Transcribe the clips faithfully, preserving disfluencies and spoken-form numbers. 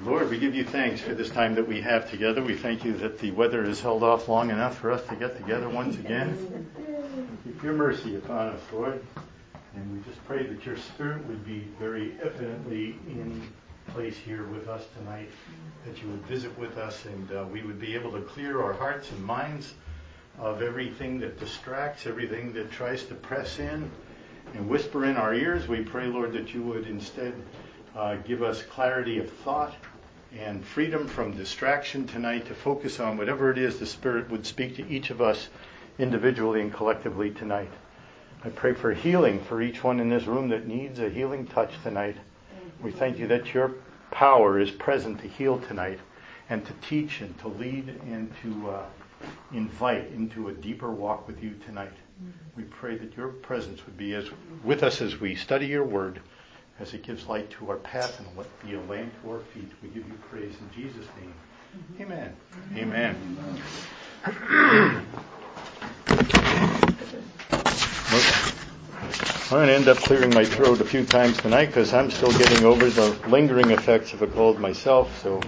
Lord, we give you thanks for this time that we have together. We thank you that the weather has held off long enough for us to get together once again. Keep your mercy upon us, Lord. And we just pray that your Spirit would be very evidently in place here with us tonight, that you would visit with us and uh, we would be able to clear our hearts and minds of everything that distracts, everything that tries to press in and whisper in our ears. We pray, Lord, that you would instead uh, give us clarity of thought and freedom from distraction tonight to focus on whatever it is the Spirit would speak to each of us individually and collectively tonight. I pray for healing for each one in this room that needs a healing touch tonight. We thank you that your power is present to heal tonight and to teach and to lead and to uh, invite into a deeper walk with you tonight. We pray that your presence would be as with us as we study your word, as it gives light to our path and let be a lamp to our feet. We give you praise in Jesus' name. Amen. Amen. Amen. I'm going to end up clearing my throat a few times tonight because I'm still getting over the lingering effects of a cold myself. So,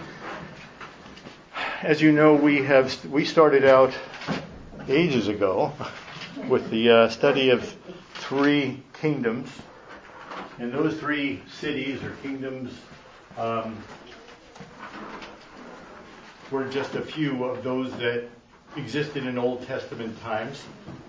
as you know, we have we started out ages ago with the uh, study of three kingdoms. And those three cities or kingdoms um, were just a few of those that existed in Old Testament times.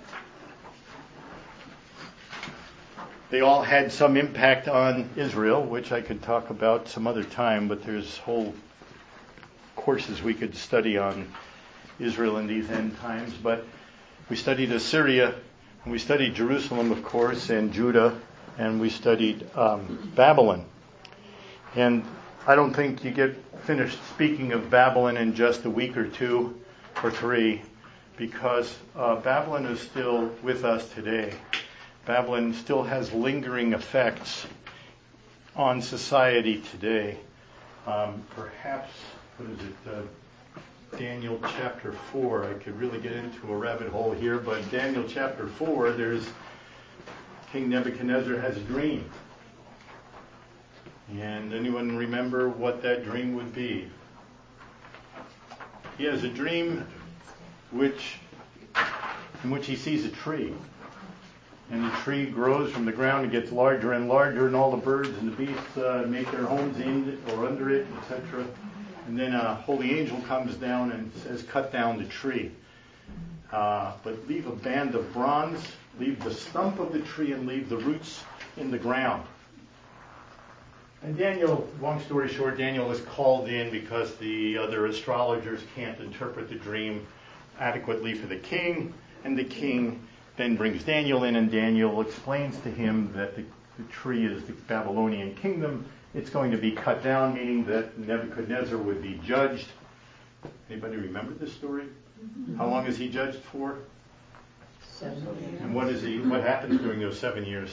They all had some impact on Israel, which I could talk about some other time, but there's whole courses we could study on Israel in these end times. But we studied Assyria, and we studied Jerusalem, of course, and Judah, and we studied um, Babylon. And I don't think you get finished speaking of Babylon in just a week or two or three, because uh, Babylon is still with us today. Babylon still has lingering effects on society today. Um, perhaps, what is it, uh, Daniel chapter four. I could really get into a rabbit hole here, but Daniel chapter four, there's King Nebuchadnezzar has a dream. And anyone remember what that dream would be? He has a dream which, in which he sees a tree. And the tree grows from the ground and gets larger and larger, and all the birds and the beasts uh, make their homes in it or under it, et cetera. And then a holy angel comes down and says, cut down the tree. Uh, but leave a band of bronze, leave the stump of the tree, and leave the roots in the ground. And Daniel, long story short, Daniel is called in because the other astrologers can't interpret the dream adequately for the king. And the king then brings Daniel in, and Daniel explains to him that the, the tree is the Babylonian kingdom. It's going to be cut down, meaning that Nebuchadnezzar would be judged. Anybody remember this story? Mm-hmm. How long is he judged for? Seven years. And what is he? What happens during those seven years?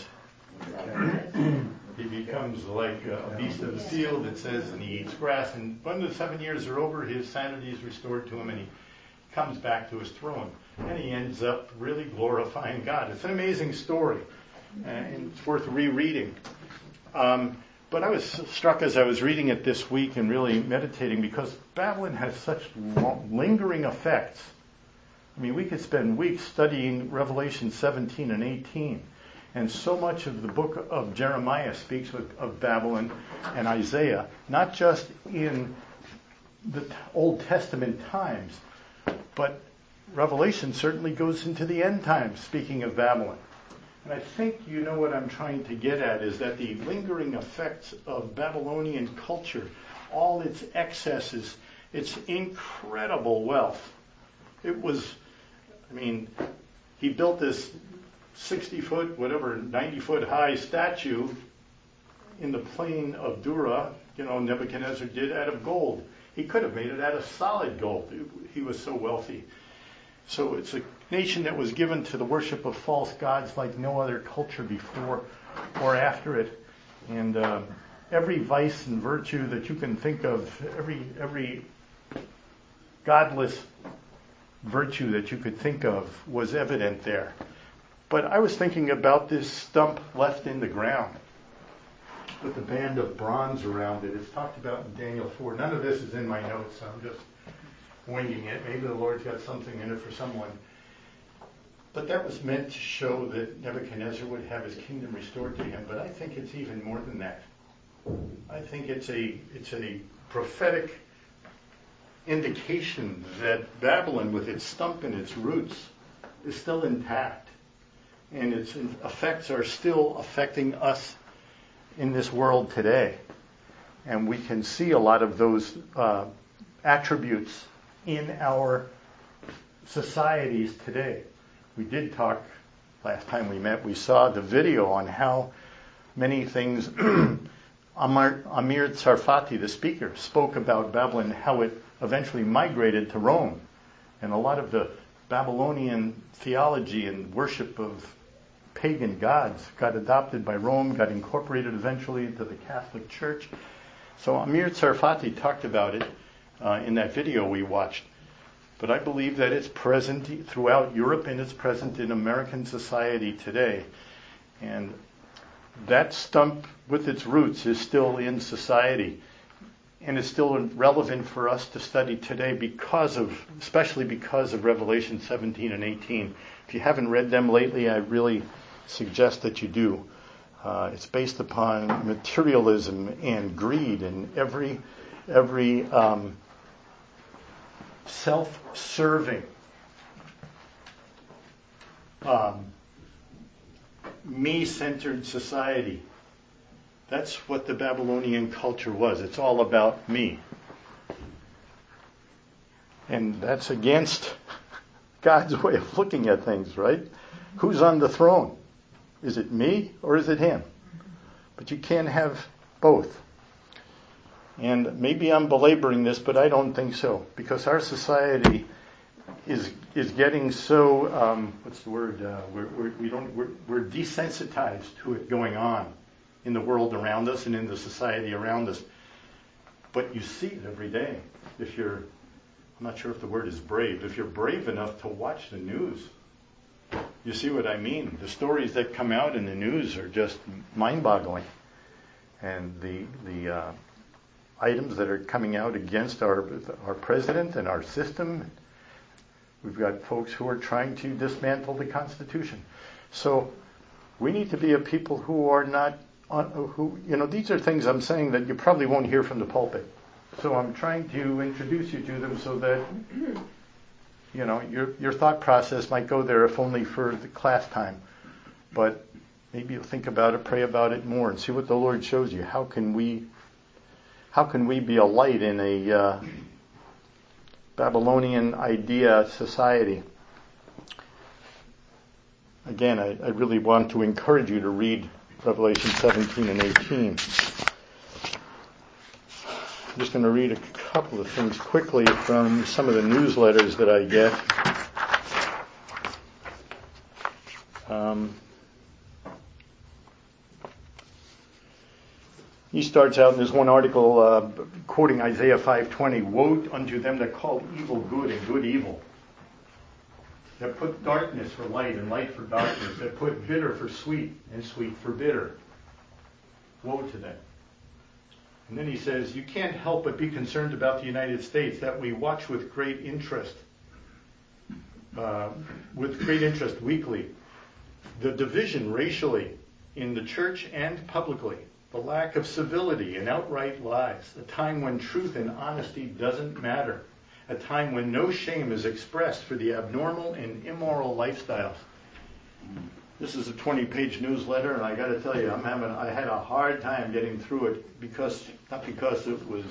He becomes like a beast of the field, it says, and he eats grass. And when the seven years are over, his sanity is restored to him, and he comes back to his throne. And he ends up really glorifying God. It's an amazing story, and it's worth rereading. Um, but I was struck as I was reading it this week and really meditating, because Babylon has such long, lingering effects. I mean, we could spend weeks studying Revelation seventeen and eighteen. And so much of the book of Jeremiah speaks of, of Babylon and Isaiah, not just in the Old Testament times, but Revelation certainly goes into the end times, speaking of Babylon. And I think you know what I'm trying to get at, is that the lingering effects of Babylonian culture, all its excesses, its incredible wealth. It was, I mean, he built this sixty foot, whatever, ninety foot high statue in the plain of Dura, you know, Nebuchadnezzar did, out of gold. He could have made it out of solid gold. He was so wealthy. So it's a nation that was given to the worship of false gods like no other culture before or after it. And uh, every vice and virtue that you can think of, every every godless virtue that you could think of was evident there. But I was thinking about this stump left in the ground. with the band of bronze around it. It's talked about in Daniel four. None of this is in my notes, so I'm just winging it. Maybe the Lord's got something in it for someone. But that was meant to show that Nebuchadnezzar would have his kingdom restored to him. But I think it's even more than that. I think it's a it's a prophetic indication that Babylon, with its stump and its roots, is still intact. And its effects are still affecting us in this world today. And we can see a lot of those uh, attributes in our societies today. We did talk, last time we met, we saw the video on how many things Amir, Amir Tsarfati, the speaker, spoke about Babylon, how it eventually migrated to Rome. And a lot of the Babylonian theology and worship of pagan gods got adopted by Rome, got incorporated eventually into the Catholic Church. So Amir Tsarfati talked about it uh, in that video we watched. But I believe that it's present throughout Europe and it's present in American society today. And that stump with its roots is still in society. And it's still relevant for us to study today because of, especially because of Revelation seventeen and eighteen. If you haven't read them lately, I really suggest that you do. Uh, it's based upon materialism and greed and every every um, self-serving, um, me-centered society. That's what the Babylonian culture was. It's all about me. And that's against God's way of looking at things, right? Who's on the throne? Is it me or is it him? But you can't have both. And maybe I'm belaboring this, but I don't think so. Because our society is is getting so, um, what's the word? Uh, we're, we're, we don't, we're, we're desensitized to it going on in the world around us and in the society around us. But you see it every day. If you're, I'm not sure if the word is brave, if you're brave enough to watch the news, you see what I mean. The stories that come out in the news are just mind-boggling. And the the uh, items that are coming out against our our president and our system, we've got folks who are trying to dismantle the Constitution. So we need to be a people who are not, who, you know, these are things I'm saying that you probably won't hear from the pulpit. So I'm trying to introduce you to them so that, you know, your your thought process might go there if only for the class time. But maybe you'll think about it, pray about it more, and see what the Lord shows you. How can we, how can we be a light in a uh, Babylonian idea society? Again, I, I really want to encourage you to read Revelation seventeen and eighteen. I'm just going to read a couple of things quickly from some of the newsletters that I get. Um, he starts out in this one article uh, quoting Isaiah five twenty, "Woe unto them that call evil good and good evil, that put darkness for light and light for darkness, that put bitter for sweet and sweet for bitter. Woe to them." And then he says, you can't help but be concerned about the United States, that we watch with great interest, uh, with great interest weekly, the division racially in the church and publicly, the lack of civility and outright lies, a time when truth and honesty doesn't matter, a time when no shame is expressed for the abnormal and immoral lifestyles. This is a twenty-page newsletter, and I got to tell you, I'm having I had a hard time getting through it because not because it was,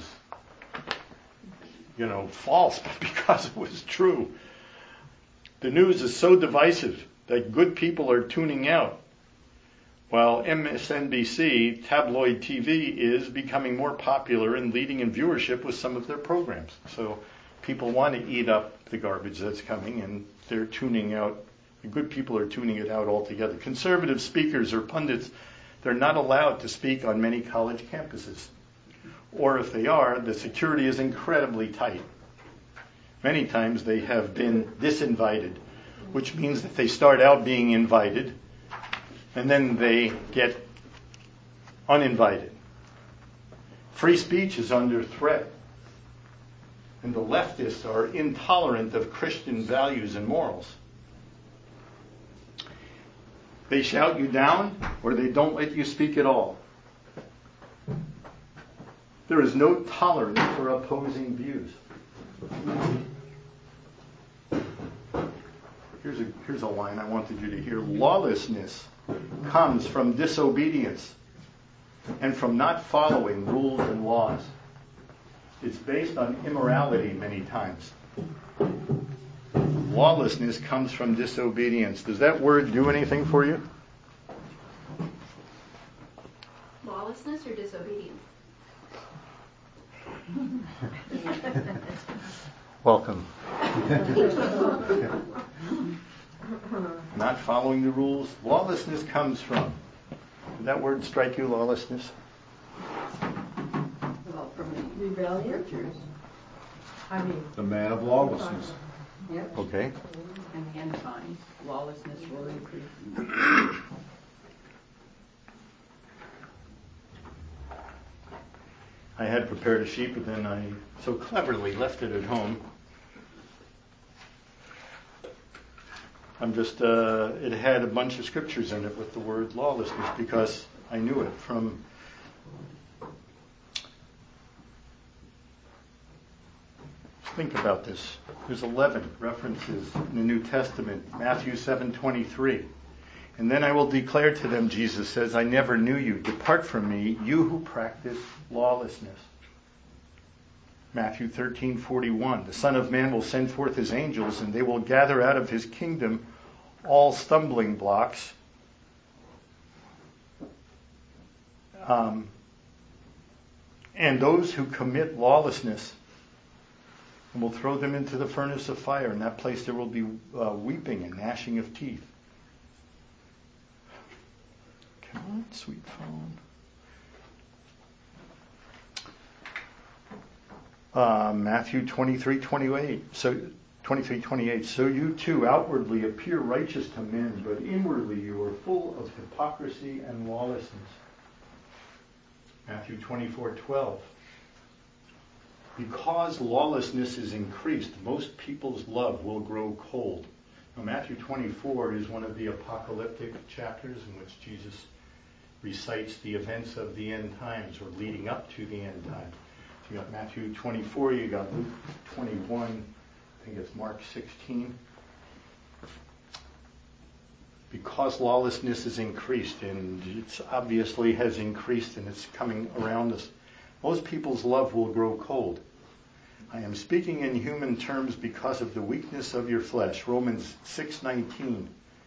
you know, false, but because it was true. The news is so divisive that good people are tuning out, while M S N B C tabloid T V is becoming more popular and leading in viewership with some of their programs. So people want to eat up the garbage that's coming, and they're tuning out. The good people are tuning it out altogether. Conservative speakers or pundits, they're not allowed to speak on many college campuses. Or if they are, the security is incredibly tight. Many times they have been disinvited, which means that they start out being invited, and then they get uninvited. Free speech is under threat. And the leftists are intolerant of Christian values and morals. They shout you down, or they don't let you speak at all. There is no tolerance for opposing views. Here's a, here's a line I wanted you to hear. Lawlessness comes from disobedience and from not following rules and laws. It's based on immorality many times. Lawlessness comes from disobedience. Does that word do anything for you? Lawlessness or disobedience? Welcome. Not following the rules. Lawlessness comes from. Did that word strike you, lawlessness? Well, from the rebellion. I mean, The man of lawlessness. yep. Okay. And the end times, lawlessness will increase. I had prepared a sheet, but then I so cleverly left it at home. I'm just, uh, it had a bunch of scriptures in it with the word lawlessness because I knew it from think about this. There's eleven references in the New Testament. Matthew seven twenty-three. And then I will declare to them, Jesus says, I never knew you. Depart from me, you who practice lawlessness. Matthew thirteen forty-one. The Son of Man will send forth his angels, and they will gather out of his kingdom all stumbling blocks. Um, and those who commit lawlessness, and will throw them into the furnace of fire. In that place there will be uh, weeping and gnashing of teeth. Come on, sweet phone. Uh, Matthew twenty-three twenty-eight. So twenty-three twenty-eight. So you too outwardly appear righteous to men, but inwardly you are full of hypocrisy and lawlessness. Matthew twenty-four twelve. Because lawlessness is increased, most people's love will grow cold. Now, Matthew twenty-four is one of the apocalyptic chapters in which Jesus recites the events of the end times or leading up to the end times. So you got Matthew twenty-four, you got Luke twenty-one, I think it's Mark sixteen. Because lawlessness is increased, and it obviously has increased and it's coming around us, most people's love will grow cold. I am speaking in human terms because of the weakness of your flesh. Romans six nineteen.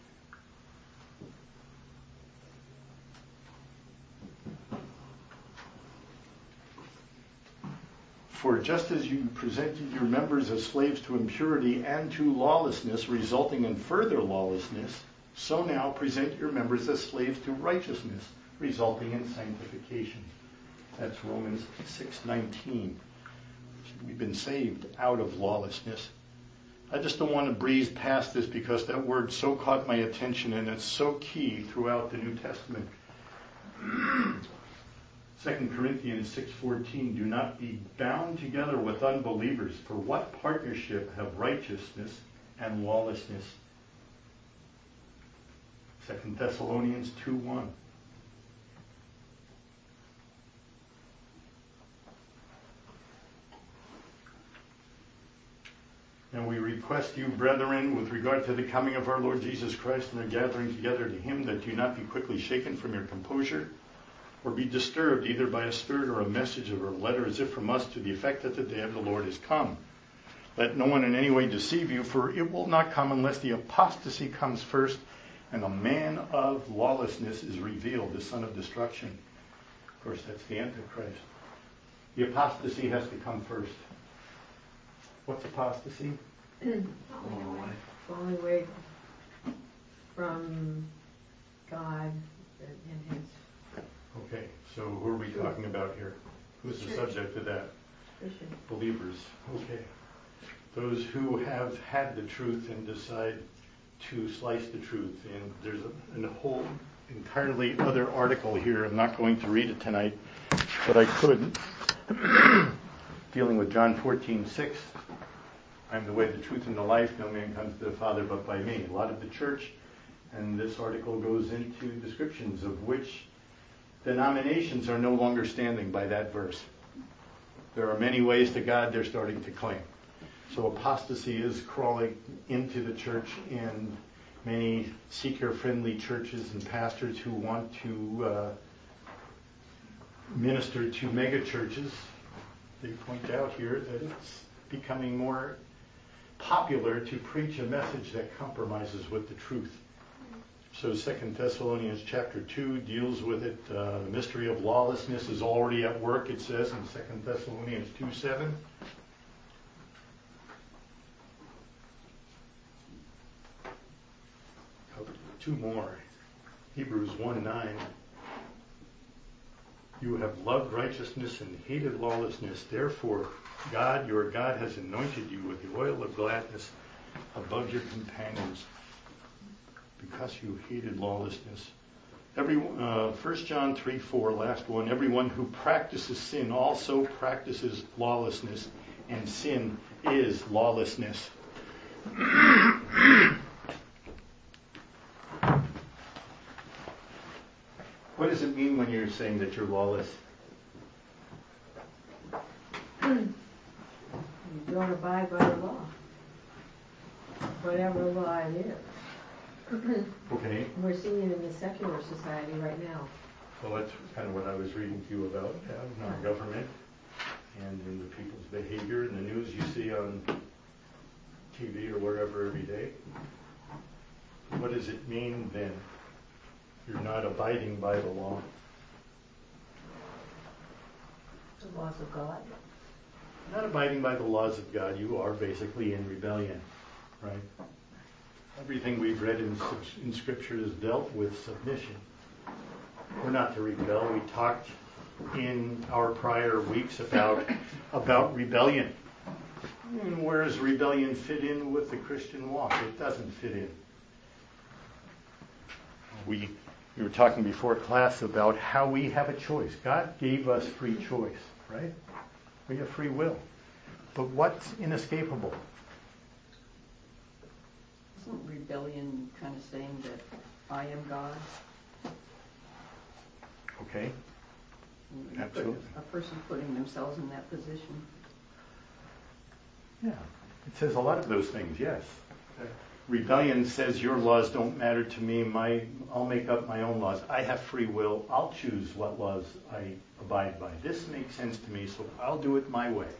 For just as you presented your members as slaves to impurity and to lawlessness, resulting in further lawlessness, so now present your members as slaves to righteousness, resulting in sanctification. That's Romans six nineteen. We've been saved out of lawlessness. I just don't want to breeze past this because that word so caught my attention and it's so key throughout the New Testament. Second Corinthians six fourteen. Do not be bound together with unbelievers, for what partnership have righteousness and lawlessness? Second Thessalonians two one. And we request you, brethren, with regard to the coming of our Lord Jesus Christ and the gathering together to him, that you not be quickly shaken from your composure, or be disturbed either by a spirit or a message or a letter as if from us, to the effect that the day of the Lord is come. Let no one in any way deceive you, for it will not come unless the apostasy comes first, and a man of lawlessness is revealed, the son of destruction. Of course, that's the Antichrist. The apostasy has to come first. What's apostasy? Falling away from God and his Okay, so who are we talking about here? Who's the subject of that? Christian. Believers. Okay. Those who have had the truth and decide to slice the truth. And there's a, a whole entirely other article here. I'm not going to read it tonight, but I could. dealing with John fourteen six. I'm the way, the truth, and the life. No man comes to the Father but by me. A lot of the church, and this article goes into descriptions of which denominations are no longer standing by that verse. There are many ways to God they're starting to claim. So apostasy is crawling into the church, and many seeker-friendly churches and pastors who want to uh, minister to mega churches, they point out here that it's becoming more popular to preach a message that compromises with the truth. So Second Thessalonians chapter two deals with it. Uh, the mystery of lawlessness is already at work, it says in Second Thessalonians two seven. Oh, two more. Hebrews one nine. You have loved righteousness and hated lawlessness. Therefore, God, your God, has anointed you with the oil of gladness above your companions, because you hated lawlessness. Every uh, First John three four, last one. Everyone who practices sin also practices lawlessness, and sin is lawlessness. What does it mean when you're saying that you're lawless? You don't abide by the law, whatever law it is. Okay. We're seeing it in the secular society right now. Well, that's kind of what I was reading to you about uh, in our government and in the people's behavior in the news you see on T V or wherever every day. What does it mean then? You're not abiding by the law. The laws of God. Not abiding by the laws of God, you are basically in rebellion, right? Everything we've read in, in Scripture is dealt with submission. We're not to rebel. We talked in our prior weeks about, about rebellion. And where does rebellion fit in with the Christian walk? It doesn't fit in. We, we were talking before class about how we have a choice. God gave us free choice, right? We have free will. But what's inescapable? Isn't rebellion kind of saying that I am God? Okay. A Absolutely. A person putting themselves in that position. Yeah. It says a lot of those things, yes. Rebellion says your laws don't matter to me. My, I'll make up my own laws. I have free will. I'll choose what laws I abide by. This makes sense to me, so I'll do it my way.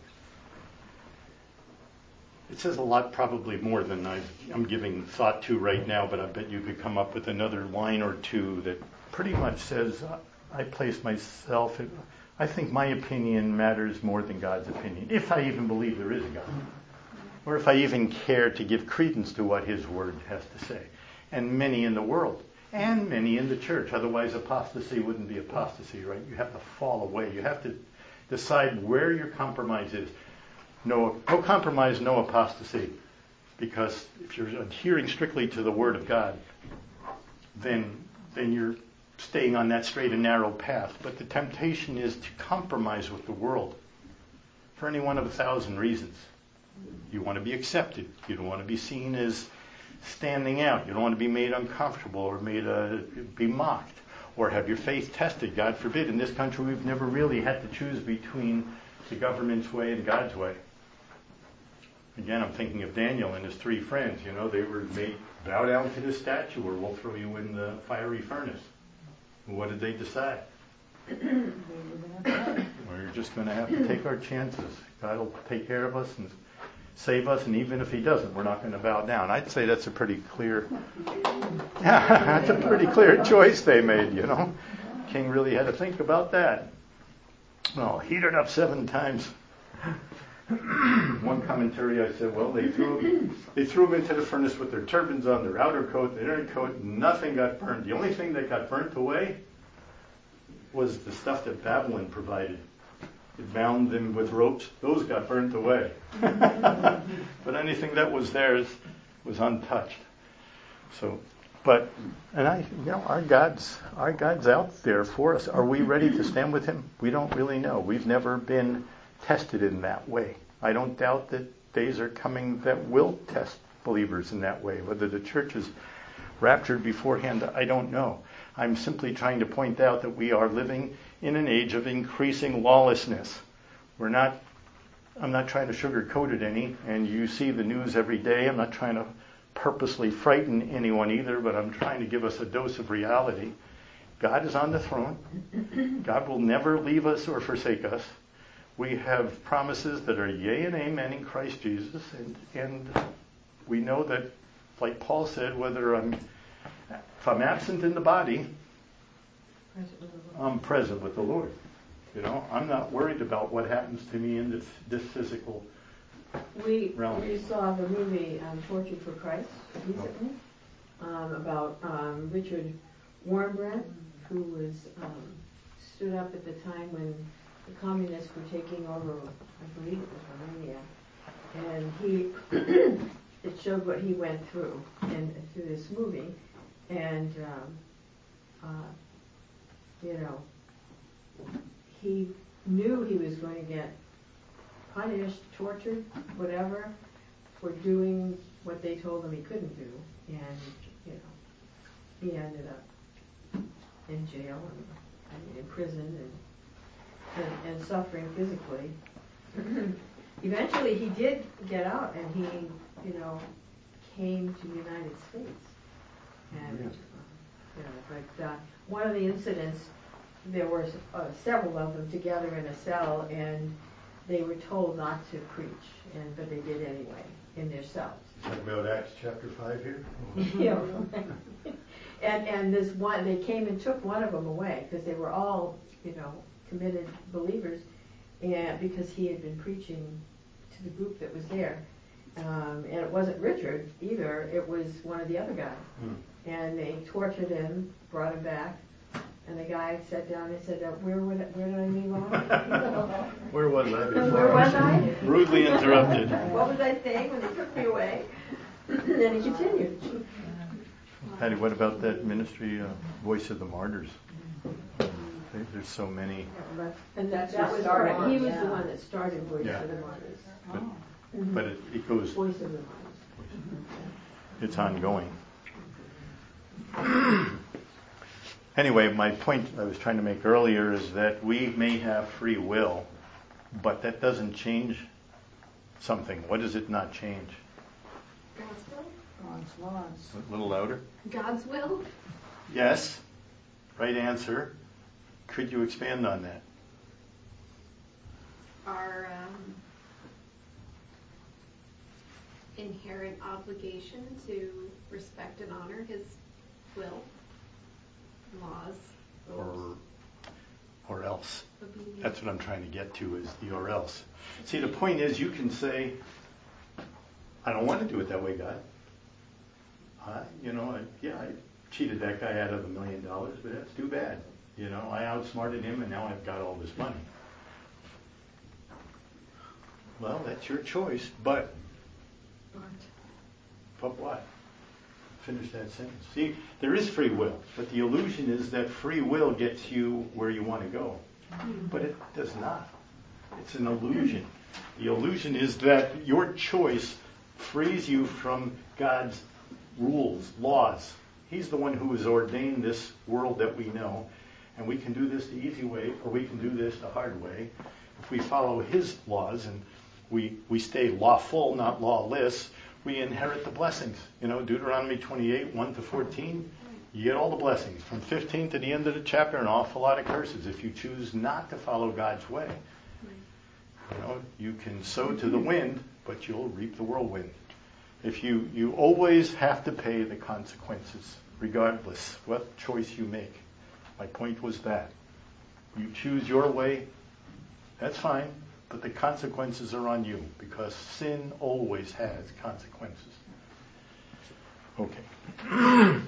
It says a lot, probably more than I've, I'm giving thought to right now, but I bet you could come up with another line or two that pretty much says, I place myself, in, I think my opinion matters more than God's opinion, if I even believe there is a God. Or if I even care to give credence to what His Word has to say. And many in the world, and many in the church. Otherwise, apostasy wouldn't be apostasy, right? You have to fall away. You have to decide where your compromise is. No, no compromise, no apostasy. Because if you're adhering strictly to the Word of God, then, then you're staying on that straight and narrow path. But the temptation is to compromise with the world for any one of a thousand reasons. You want to be accepted. You don't want to be seen as standing out. You don't want to be made uncomfortable or made uh, be mocked or have your faith tested. God forbid. In this country, we've never really had to choose between the government's way and God's way. Again, I'm thinking of Daniel and his three friends. You know, they were made bow down to this statue or we'll throw you in the fiery furnace. What did they decide? We're just going to have to take our chances. God will take care of us and save us, and even if He doesn't, we're not going to bow down. I'd say that's a pretty clear, yeah, that's a pretty clear choice they made, you know. King really had to think about that. Well, heated up seven times. One commentary, I said, well, they threw they threw them into the furnace with their turbans on, their outer coat, their inner coat, nothing got burned. The only thing that got burnt away was the stuff that Babylon provided. It bound them with ropes. Those got burnt away. But anything that was theirs was untouched. So But, and I, you know, our God's, our God's out there for us. Are we ready to stand with him? We don't really know. We've never been tested in that way. I don't doubt that days are coming that will test believers in that way. Whether the church is raptured beforehand, I don't know. I'm simply trying to point out that we are living in an age of increasing lawlessness. We're not, I'm not trying to sugarcoat it any, and you see the news every day. I'm not trying to purposely frighten anyone either, but I'm trying to give us a dose of reality. God is on the throne. God will never leave us or forsake us. We have promises that are yea and amen in Christ Jesus, and, and we know that, like Paul said, whether I'm if I'm absent in the body, I'm present with the Lord. You know, I'm not worried about what happens to me in this, this physical We, realm. we saw the movie um, Tortured for Christ recently, um, about um, Richard Wurmbrand, who was um, stood up at the time when the communists were taking over, I believe it was Romania, and he it showed what he went through in through this movie, and um, uh, you know, he knew he was going to get punished, tortured, whatever, for doing what they told him he couldn't do, and you know, he ended up in jail and I mean, in prison and, and and suffering physically. Eventually, he did get out, and he, you know, came to the United States, and Yes. uh, you know, but uh, one of the incidents, there were uh, several of them together in a cell, and they were told not to preach, and but they did anyway in their cells. Talk about Acts chapter five here. Yeah. and and this one, they came and took one of them away because they were all, you know, committed believers, and because he had been preaching to the group that was there, um, and it wasn't Richard either; it was one of the other guys. Hmm. And they tortured him, brought him back. And the guy sat down and said, uh, where, would it, where did I leave off? Where was I before? Where was I? Rudely interrupted. What was I saying when they took me away? And then he continued. Patty, what about that ministry, uh, Voice of the Martyrs? There- There's so many. And that, That's that what was started Paul. He it, was yeah. the one that started Voice Yeah. of the Martyrs. But, Mhm. but it, it goes, Voice of the Martyrs. it's ongoing. Anyway, my point I was trying to make earlier is that we may have free will, but that doesn't change something. What does it not change? God's will? God's laws. A little louder. God's will? Yes. Right answer. Could you expand on that? Our um, inherent obligation to respect and honor his will, laws, Or, or else? obedience. That's what I'm trying to get to, is the or else. See, the point is, you can say, I don't want to do it that way, God. I, you know, I, yeah, I cheated that guy out of a million dollars, but that's too bad. You know, I outsmarted him, and now I've got all this money. Well, that's your choice, but, but what? Finish that sentence. See, there is free will, but the illusion is that free will gets you where you want to go. But it does not. It's an illusion. The illusion is that your choice frees you from God's rules, laws. He's the one who has ordained this world that we know. And we can do this the easy way, or we can do this the hard way. If we follow his laws and we, we stay lawful, not lawless, we inherit the blessings. You know, Deuteronomy twenty-eight, one to fourteen, you get all the blessings. From fifteen to the end of the chapter, an awful lot of curses if you choose not to follow God's way. You know, you can sow to the wind, but you'll reap the whirlwind. If you, you always have to pay the consequences, regardless what choice you make. My point was that. You choose your way, that's fine, but the consequences are on you, because sin always has consequences. Okay.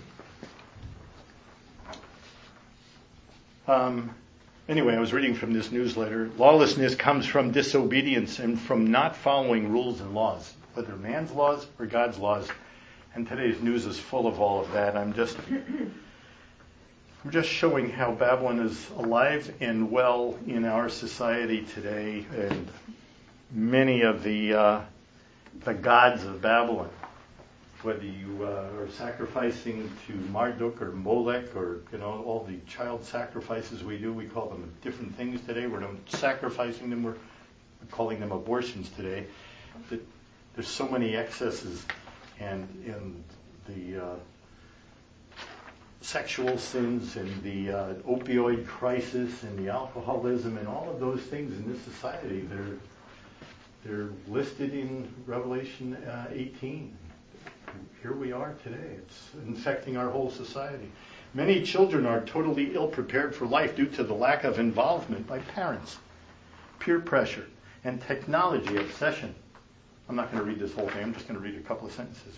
um, anyway, I was reading from this newsletter. Lawlessness comes from disobedience and from not following rules and laws, whether man's laws or God's laws. And today's news is full of all of that. I'm just I'm just showing how Babylon is alive and well in our society today, and many of the uh, the gods of Babylon, whether you uh, are sacrificing to Marduk or Molech, or you know all the child sacrifices we do, we call them different things today. We're not sacrificing them; we're calling them abortions today. That there's so many excesses, and and the uh, sexual sins, and the uh, opioid crisis, and the alcoholism, and all of those things in this society. They're they're listed in Revelation uh, eighteen. Here we are today. It's infecting our whole society. Many children are totally ill-prepared for life due to the lack of involvement by parents, peer pressure, and technology obsession. I'm not going to read this whole thing. I'm just going to read a couple of sentences.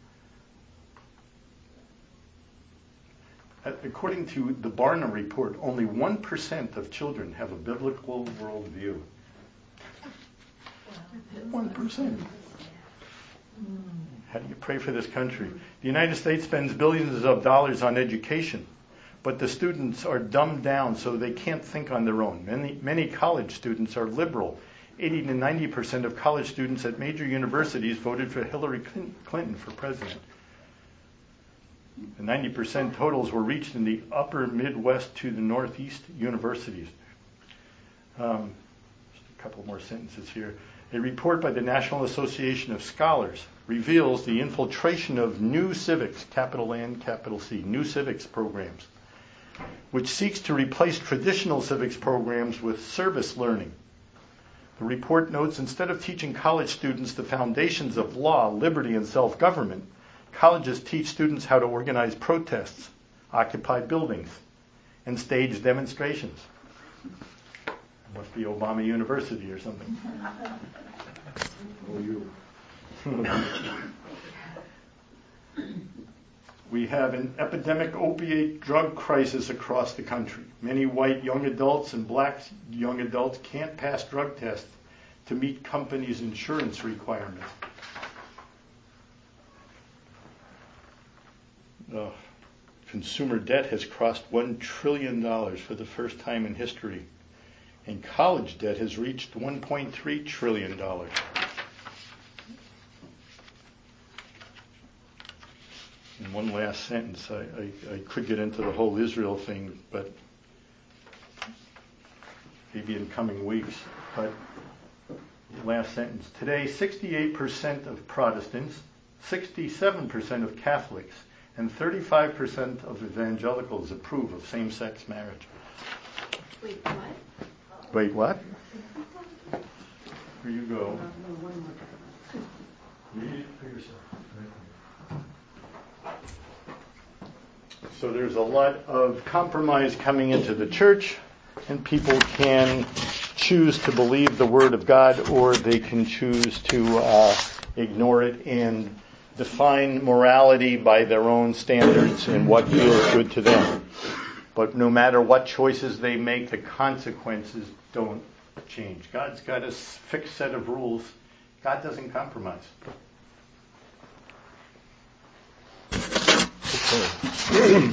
But according to the Barna report, only one percent of children have a biblical worldview. one percent. How do you pray for this country? The United States spends billions of dollars on education, but the students are dumbed down so they can't think on their own. Many, many college students are liberal. eighty to ninety percent of college students at major universities voted for Hillary Clinton for president. The ninety percent totals were reached in the upper Midwest to the Northeast universities. Um, just a couple more sentences here. A report by the National Association of Scholars reveals the infiltration of New Civics, capital N, capital C, New Civics programs, which seeks to replace traditional civics programs with service learning. The report notes instead of teaching college students the foundations of law, liberty, and self-government, colleges teach students how to organize protests, occupy buildings, and stage demonstrations. It must be Obama University or something. Oh, you. We have an epidemic opiate drug crisis across the country. Many white young adults and black young adults can't pass drug tests to meet companies' insurance requirements. Oh, consumer debt has crossed one trillion dollars for the first time in history, and college debt has reached one point three trillion dollars. And one last sentence. I, I, I could get into the whole Israel thing, but maybe in coming weeks. But last sentence. Today, sixty-eight percent of Protestants, sixty-seven percent of Catholics, and thirty-five percent of evangelicals approve of same-sex marriage. Wait, what? Wait, what? Here you go. Read it for yourself. So there's a lot of compromise coming into the church, and people can choose to believe the Word of God, or they can choose to uh, ignore it and define morality by their own standards and what feels good to them. But no matter what choices they make, the consequences don't change. God's got a fixed set of rules. God doesn't compromise. Okay.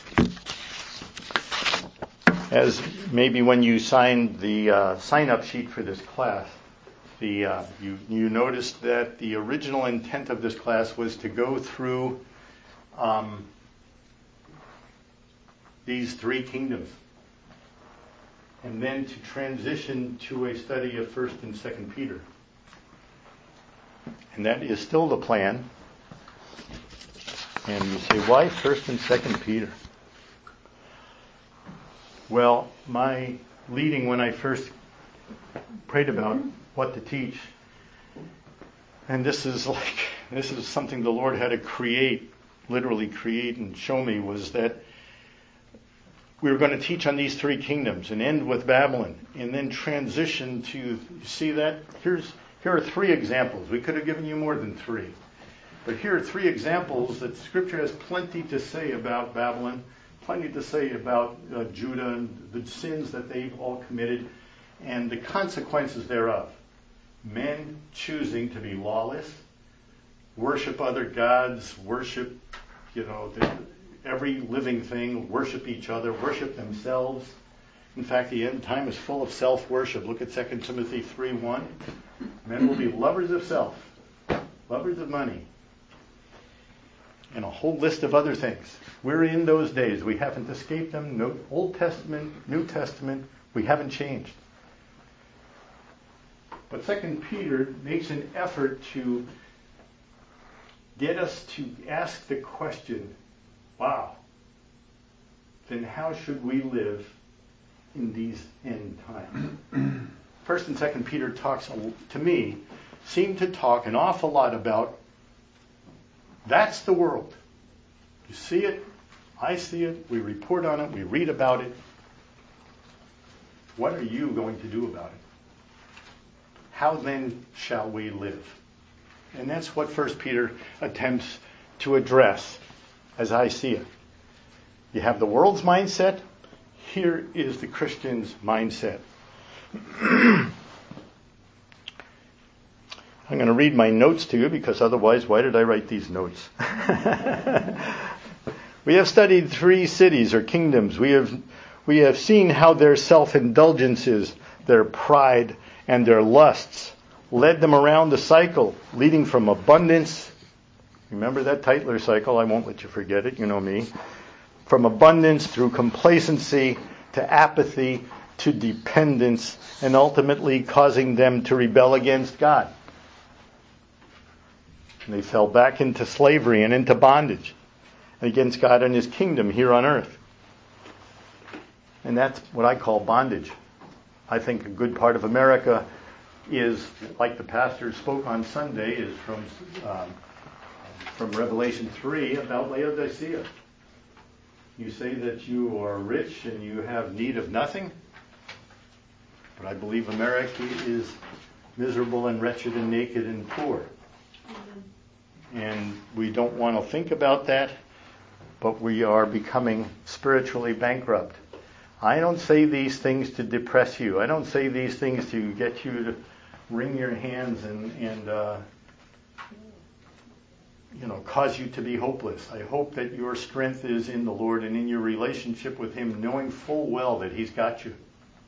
As maybe when you signed the uh, sign-up sheet for this class, the uh, you you noticed that the original intent of this class was to go through um, these three kingdoms, and then to transition to a study of First and Second Peter, and that is still the plan. And you say, why First and Second Peter? Well, my leading when I first prayed about what to teach, and this is like this is something the Lord had to create, literally create and show me, was that we were going to teach on these three kingdoms and end with Babylon, and then transition to, you see that? Here's here are three examples. We could have given you more than three. But here are three examples that Scripture has plenty to say about Babylon, plenty to say about uh, Judah and the sins that they've all committed and the consequences thereof. Men choosing to be lawless, worship other gods, worship, you know, the, every living thing, worship each other, worship themselves. In fact, the end time is full of self-worship. Look at Second Timothy three one. Men will be lovers of self, lovers of money, and a whole list of other things. We're in those days. We haven't escaped them. No, Old Testament, New Testament, we haven't changed. But Second Peter makes an effort to get us to ask the question, wow, then how should we live in these end times? First and Second Peter talks, to me, seem to talk an awful lot about that's the world. You see it, I see it, we report on it, we read about it. What are you going to do about it? How then shall we live? And that's what First Peter attempts to address as I see it. You have the world's mindset. Here is the Christian's mindset. I'm going to read my notes to you because otherwise, why did I write these notes? We have studied three cities or kingdoms. We have we have seen how their self-indulgences, their pride, and their lusts led them around the cycle, leading from abundance. Remember that Tytler cycle? I won't let you forget it. You know me. From abundance through complacency to apathy to dependence, and ultimately causing them to rebel against God. And they fell back into slavery and into bondage against God and His kingdom here on earth. And that's what I call bondage. I think a good part of America is, like the pastor spoke on Sunday, is from um, from Revelation three about Laodicea. You say that you are rich and you have need of nothing, but I believe America is miserable and wretched and naked and poor. And we don't want to think about that, but we are becoming spiritually bankrupt. I don't say these things to depress you. I don't say these things to get you to wring your hands and, and uh, you know, cause you to be hopeless. I hope that your strength is in the Lord and in your relationship with Him, knowing full well that He's got you.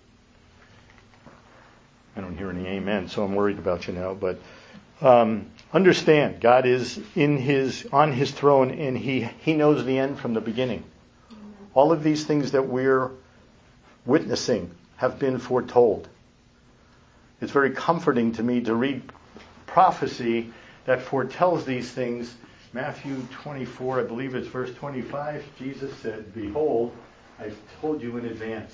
I don't hear any amen, so I'm worried about you now. But um, understand, God is in His on His throne, and He He knows the end from the beginning. All of these things that we're witnessing have been foretold. It's very comforting to me to read prophecy that foretells these things. Matthew twenty-four, I believe it's verse twenty-five, Jesus said, "Behold, I've told you in advance."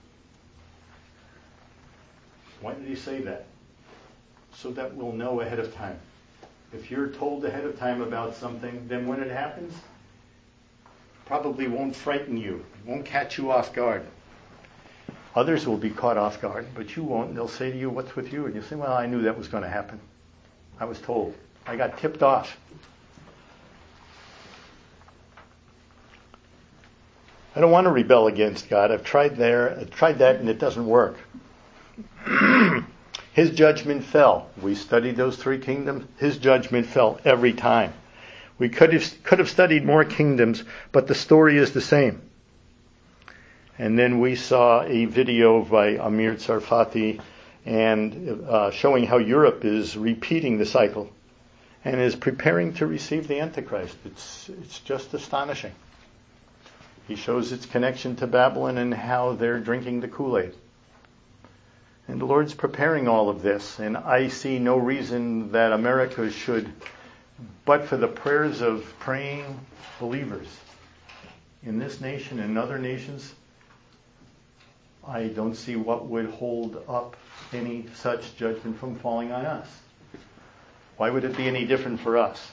Why did He say that? So that we'll know ahead of time. If you're told ahead of time about something, then when it happens, probably won't frighten you, won't catch you off guard. Others will be caught off guard, but you won't. They'll say to you, "What's with you?" And you'll say, "Well, I knew that was going to happen. I was told. I got tipped off." I don't want to rebel against God. I've tried there, I've tried that, and it doesn't work. His judgment fell. We studied those three kingdoms. His judgment fell every time. We could have could have studied more kingdoms, but the story is the same. And then we saw a video by Amir Tsarfati and uh, showing how Europe is repeating the cycle and is preparing to receive the Antichrist. It's it's just astonishing. He shows its connection to Babylon and how they're drinking the Kool-Aid. And the Lord's preparing all of this, and I see no reason that America should, but for the prayers of praying believers in this nation and other nations, I don't see what would hold up any such judgment from falling on us. Why would it be any different for us?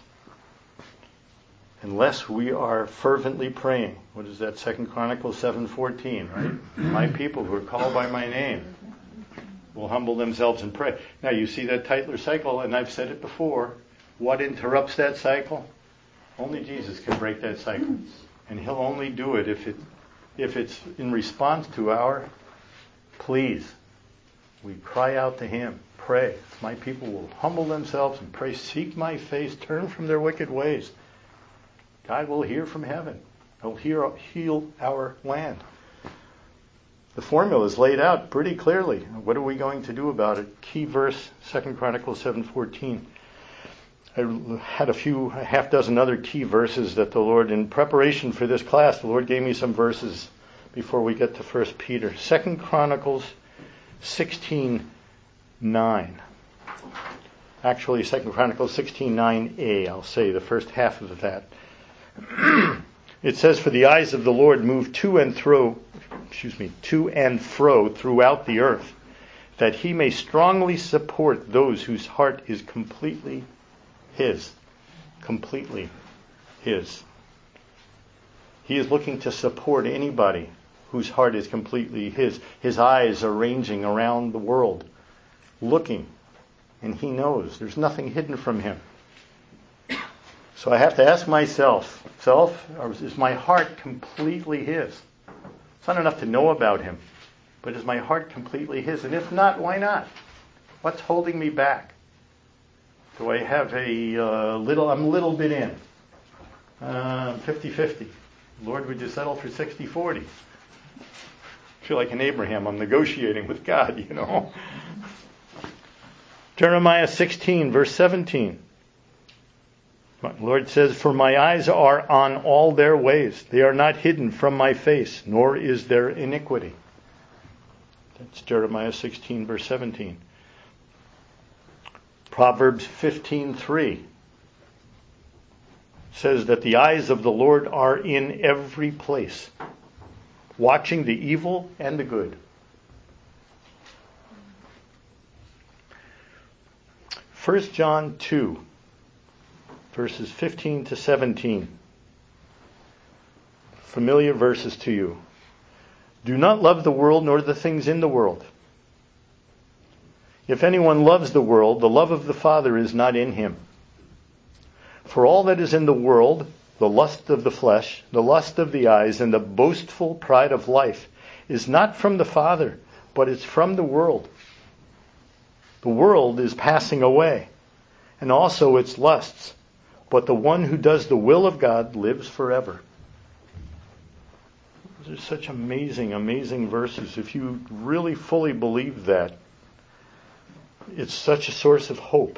Unless we are fervently praying. What is that? Second Chronicles seven fourteen, right? My people who are called by my name will humble themselves and pray. Now you see that Tytler cycle, and I've said it before. What interrupts that cycle? Only Jesus can break that cycle. And He'll only do it if it if it's in response to our pleas. We cry out to Him. pray. If my people will humble themselves and pray, seek my face, turn from their wicked ways, God will hear from heaven. He'll hear, heal our land. The formula is laid out pretty clearly. What are we going to do about it? Key verse, Second Chronicles seven fourteen. I had a few, a half dozen other key verses that the Lord, in preparation for this class, the Lord gave me some verses before we get to First Peter. Second Chronicles sixteen nine. Actually, Second Chronicles sixteen nine a, I'll say the first half of that. It says, "For the eyes of the Lord move to and fro, excuse me, to and fro throughout the earth, that he may strongly support those whose heart is completely his." Completely his. He is looking to support anybody whose heart is completely his. His eyes are ranging around the world, looking, and he knows there's nothing hidden from him. So I have to ask myself, self, is my heart completely his? It's not enough to know about him, but is my heart completely his? And if not, why not? What's holding me back? Do I have a uh, little, I'm a little bit in, uh, fifty-fifty. Lord, would you settle for sixty forty? I feel like an Abraham. I'm negotiating with God, you know. Jeremiah sixteen, verse seventeen. The Lord says, "For my eyes are on all their ways. They are not hidden from my face, nor is there iniquity." That's Jeremiah sixteen, verse seventeen. Proverbs fifteen three says that the eyes of the Lord are in every place, watching the evil and the good. First John two, verses fifteen to seventeen. Familiar verses to you. "Do not love the world nor the things in the world. If anyone loves the world, the love of the Father is not in him. For all that is in the world, the lust of the flesh, the lust of the eyes, and the boastful pride of life, is not from the Father, but it's from the world. The world is passing away, and also its lusts, but the one who does the will of God lives forever." Those are such amazing, amazing verses. If you really fully believe that, it's such a source of hope.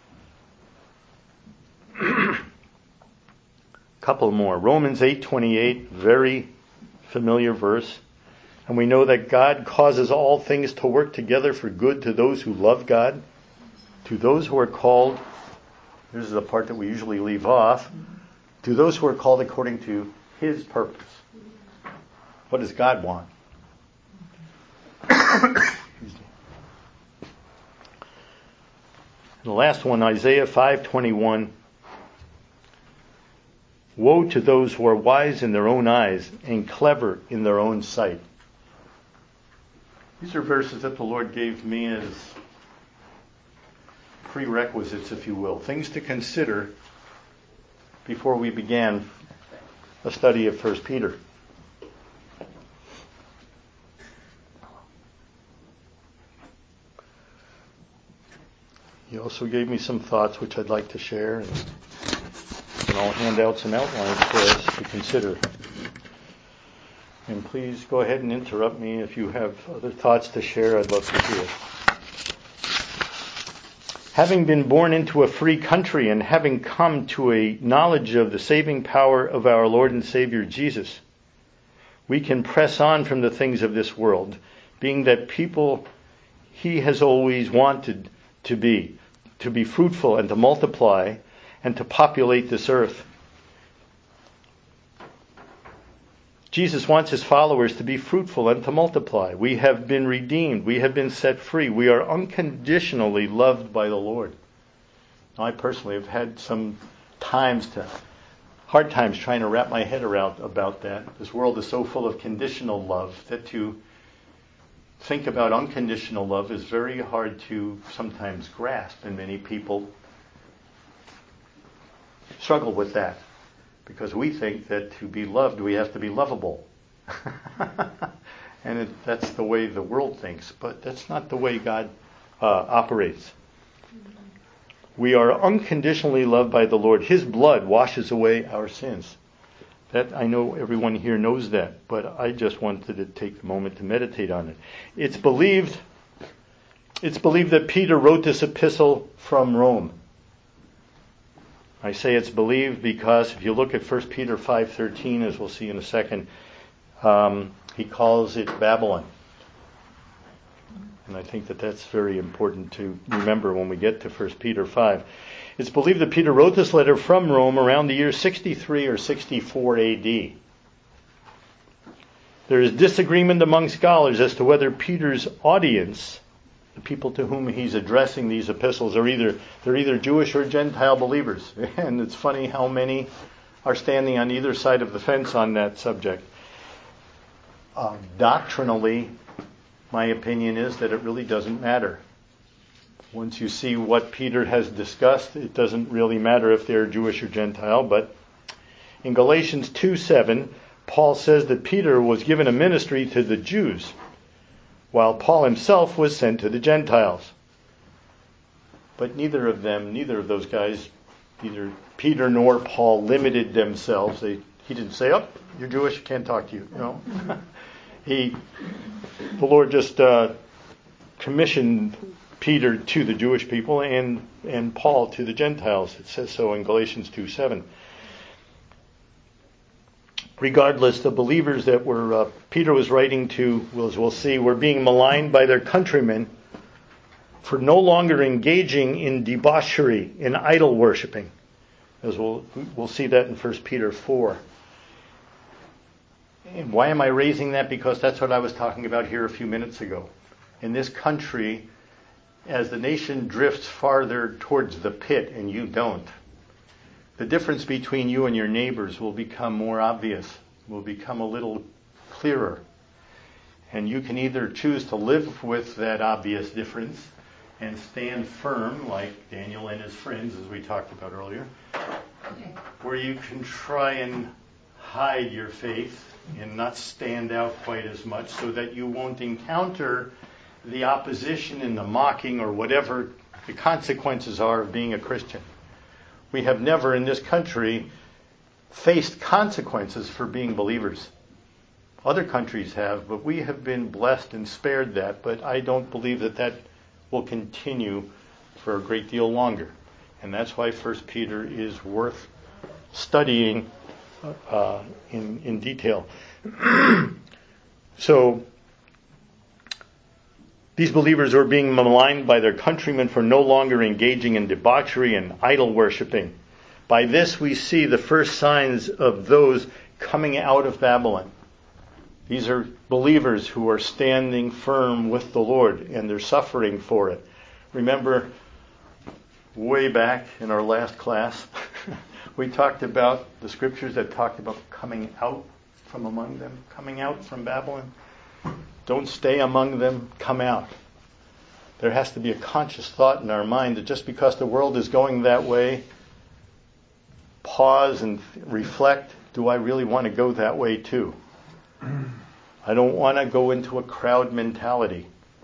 Couple more. Romans eight twenty-eight, very familiar verse. "And we know that God causes all things to work together for good to those who love God, to those who are called," this is the part that we usually leave off, "to those who are called according to his purpose." What does God want? And the last one, Isaiah five twenty-one. "Woe to those who are wise in their own eyes and clever in their own sight." These are verses that the Lord gave me as prerequisites, if you will, things to consider before we began a study of First Peter. He also gave me some thoughts which I'd like to share, and, and I'll hand out some outlines for us to consider. And please go ahead and interrupt me if you have other thoughts to share. I'd love to hear it. "Having been born into a free country and having come to a knowledge of the saving power of our Lord and Savior Jesus, we can press on from the things of this world, being that people he has always wanted to be, to be fruitful and to multiply and to populate this earth." Jesus wants his followers to be fruitful and to multiply. We have been redeemed. We have been set free. We are unconditionally loved by the Lord. Now, I personally have had some times to, hard times trying to wrap my head around about that. This world is so full of conditional love that to think about unconditional love is very hard to sometimes grasp, and many people struggle with that because we think that to be loved we have to be lovable. And it, that's the way the world thinks, but that's not the way God uh, operates. We are unconditionally loved by the Lord. His blood washes away our sins. That, I know everyone here knows that, but I just wanted to take a moment to meditate on it. It's believed, it's believed that Peter wrote this epistle from Rome. I say it's believed because if you look at First Peter five thirteen, as we'll see in a second, um, he calls it Babylon. And I think that that's very important to remember when we get to First Peter five. It's believed that Peter wrote this letter from Rome around the year sixty-three or sixty-four A D. There is disagreement among scholars as to whether Peter's audience, the people to whom he's addressing these epistles, are either they're either Jewish or Gentile believers. And it's funny how many are standing on either side of the fence on that subject. Uh, doctrinally, my opinion is that it really doesn't matter. Once you see what Peter has discussed, it doesn't really matter if they're Jewish or Gentile. But in Galatians two seven, Paul says that Peter was given a ministry to the Jews, while Paul himself was sent to the Gentiles. But neither of them, neither of those guys, neither Peter nor Paul limited themselves. They, he didn't say, oh, you're Jewish, can't talk to you. No. he, the Lord just uh, commissioned Peter to the Jewish people and, and Paul to the Gentiles. It says so in Galatians two seven. Regardless, the believers that were uh, Peter was writing to, as we'll see, were being maligned by their countrymen for no longer engaging in debauchery, in idol worshiping, as we'll we'll see that in First Peter four. And why am I raising that? Because that's what I was talking about here a few minutes ago. In this country, as the nation drifts farther towards the pit and you don't, the difference between you and your neighbors will become more obvious, will become a little clearer. And you can either choose to live with that obvious difference and stand firm, like Daniel and his friends, as we talked about earlier, or you can try and hide your faith and not stand out quite as much so that you won't encounter the opposition and the mocking or whatever the consequences are of being a Christian. We have never in this country faced consequences for being believers. Other countries have, but we have been blessed and spared that, but I don't believe that that will continue for a great deal longer. And that's why First Peter is worth studying uh, in, in detail. So, these believers were being maligned by their countrymen for no longer engaging in debauchery and idol worshiping. By this we see the first signs of those coming out of Babylon. These are believers who are standing firm with the Lord and they're suffering for it. Remember, way back in our last class, we talked about the scriptures that talked about coming out from among them, coming out from Babylon. Don't stay among them, come out. There has to be a conscious thought in our mind that just because the world is going that way, pause and reflect, do I really want to go that way too? I don't want to go into a crowd mentality.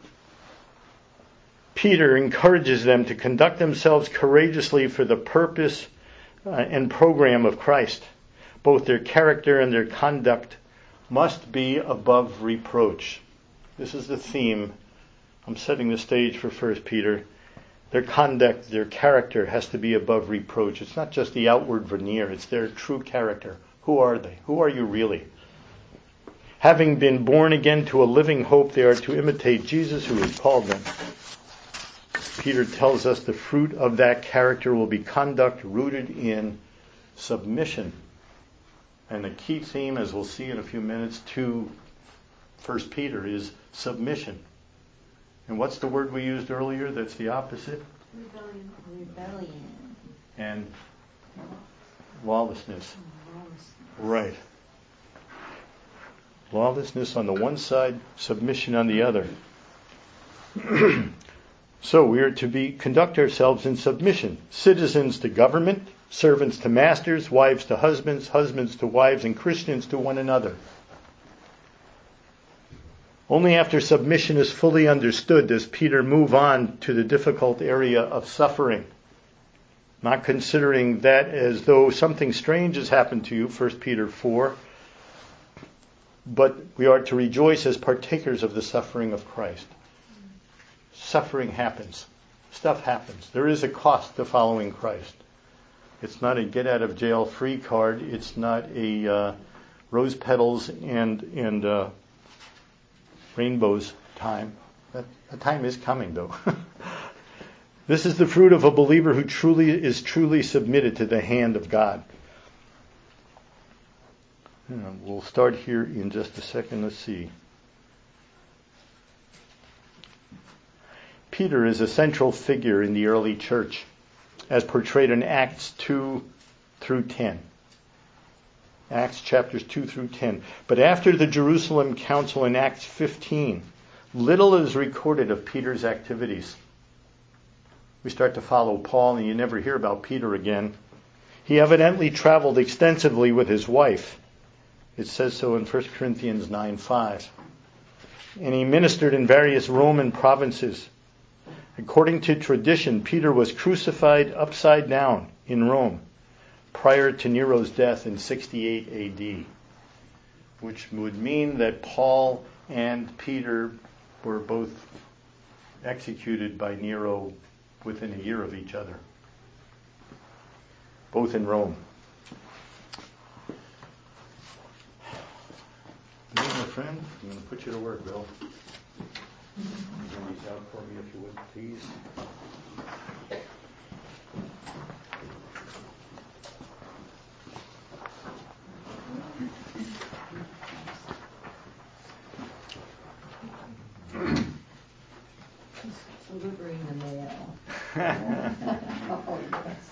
Peter encourages them to conduct themselves courageously for the purpose uh, and program of Christ. Both their character and their conduct must be above reproach. This is the theme. I'm setting the stage for First Peter. Their conduct, their character has to be above reproach. It's not just the outward veneer, it's their true character. Who are they? Who are you really? Having been born again to a living hope, they are to imitate Jesus who has called them. Peter tells us the fruit of that character will be conduct rooted in submission. And the key theme, as we'll see in a few minutes, to First Peter is submission. And what's the word we used earlier that's the opposite? Rebellion. Rebellion. And lawlessness. Lawlessness. Right. Lawlessness on the one side, submission on the other. So we are to be conduct ourselves in submission. Citizens to government, servants to masters, wives to husbands, husbands to wives, and Christians to one another. Only after submission is fully understood does Peter move on to the difficult area of suffering, not considering that as though something strange has happened to you, First Peter four, but we are to rejoice as partakers of the suffering of Christ. Suffering happens. Stuff happens. There is a cost to following Christ. It's not a get-out-of-jail-free card. It's not a uh, rose petals and and uh, rainbows time. That, that time is coming, though. This is the fruit of a believer who truly is truly submitted to the hand of God. You know, we'll start here in just a second. Let's see. Peter is a central figure in the early church, as portrayed in Acts two through ten. Acts chapters two through ten. But after the Jerusalem Council in Acts fifteen, little is recorded of Peter's activities. We start to follow Paul and you never hear about Peter again. He evidently traveled extensively with his wife. It says so in First Corinthians nine five. And he ministered in various Roman provinces. According to tradition, Peter was crucified upside down in Rome prior to Nero's death in sixty-eight A D, which would mean that Paul and Peter were both executed by Nero within a year of each other, both in Rome. My friend, I'm going to put you to work, Bill. Bring these out for me if you would, please. Delivering the mail. Oh, yes.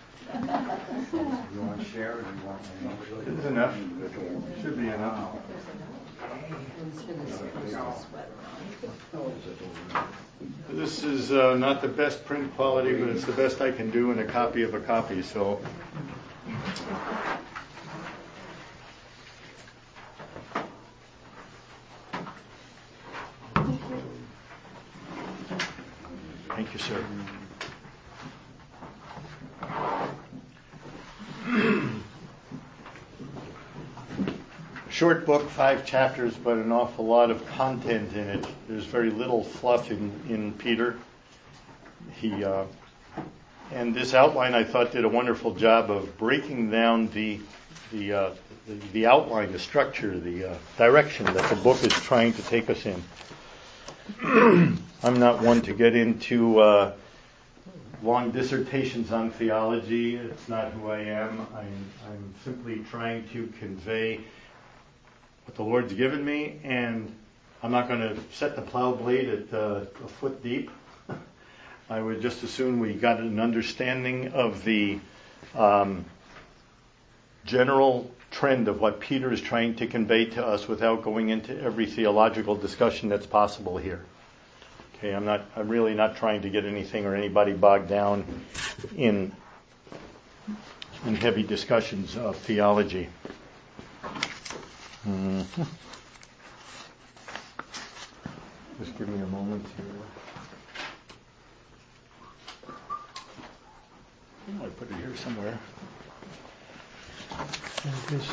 You want to share or do you want me? This is enough. Should be enough. This is uh, not the best print quality, but it's the best I can do in a copy of a copy, so. Thank you, sir. Short book, five chapters, but an awful lot of content in it. There's very little fluff in, in Peter. He uh, and this outline, I thought, did a wonderful job of breaking down the the uh, the, the outline, the structure, the uh, direction that the book is trying to take us in. I'm not one to get into uh, long dissertations on theology. It's not who I am. I'm, I'm simply trying to convey what the Lord's given me, and I'm not going to set the plow blade at uh, a foot deep. I would just as soon we got an understanding of the um, general trend of what Peter is trying to convey to us without going into every theological discussion that's possible here. Okay, I'm not. I'm really not trying to get anything or anybody bogged down in in heavy discussions of theology. Mm-hmm. Just give me a moment here. Oh, I put it here somewhere. There it is.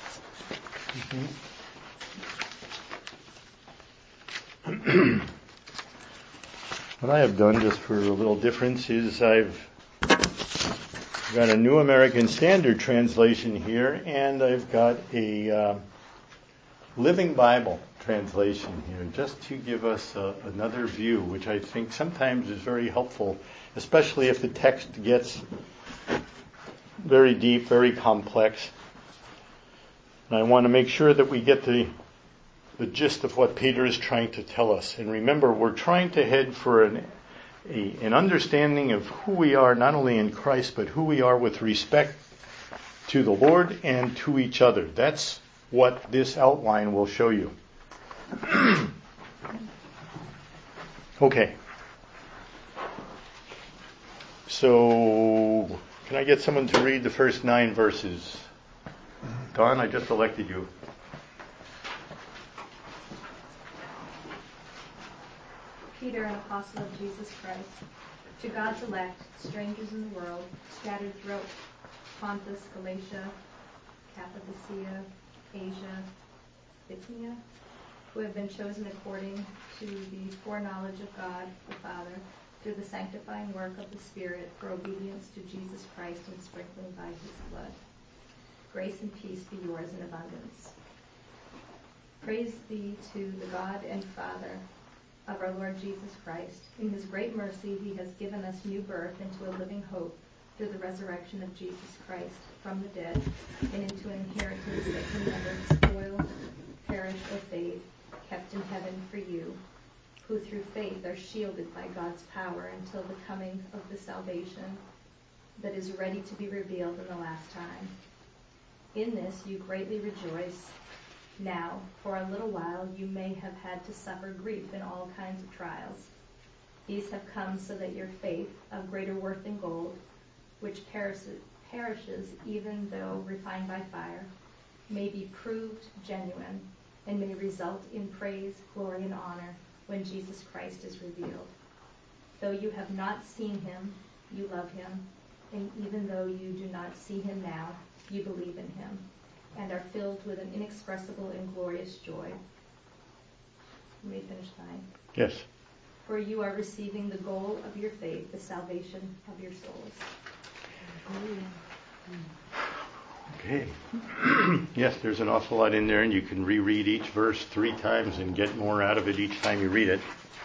Mm-hmm. What I have done, just for a little difference, is I've got a New American Standard translation here, and I've got a uh, Living Bible translation here, just to give us uh, another view, which I think sometimes is very helpful, especially if the text gets very deep, very complex. And I want to make sure that we get the the gist of what Peter is trying to tell us. And remember, we're trying to head for an a, an understanding of who we are, not only in Christ, but who we are with respect to the Lord and to each other. That's what this outline will show you. Okay. So, can I get someone to read the first nine verses? Don, I just elected you. Peter, an apostle of Jesus Christ, to God's elect, strangers in the world, scattered throughout Pontus, Galatia, Cappadocia, Asia, Bithynia, who have been chosen according to the foreknowledge of God the Father, through the sanctifying work of the Spirit, for obedience to Jesus Christ and sprinkling by his blood. Grace and peace be yours in abundance. Praise be to the God and Father of our Lord Jesus Christ. In his great mercy he has given us new birth into a living hope through the resurrection of Jesus Christ from the dead, and into an inheritance that can never spoil, perish, or fade, kept in heaven for you, who through faith are shielded by God's power until the coming of the salvation that is ready to be revealed in the last time. In this you greatly rejoice. Now, for a little while, you may have had to suffer grief in all kinds of trials. These have come so that your faith, of greater worth than gold, which perishes, perishes even though refined by fire, may be proved genuine and may result in praise, glory, and honor when Jesus Christ is revealed. Though you have not seen him, you love him, and even though you do not see him now, you believe in him, and are filled with an inexpressible and glorious joy. You may finish nine. Yes. For you are receiving the goal of your faith, the salvation of your souls. Okay. Yes, there's an awful lot in there, and you can reread each verse three times and get more out of it each time you read it.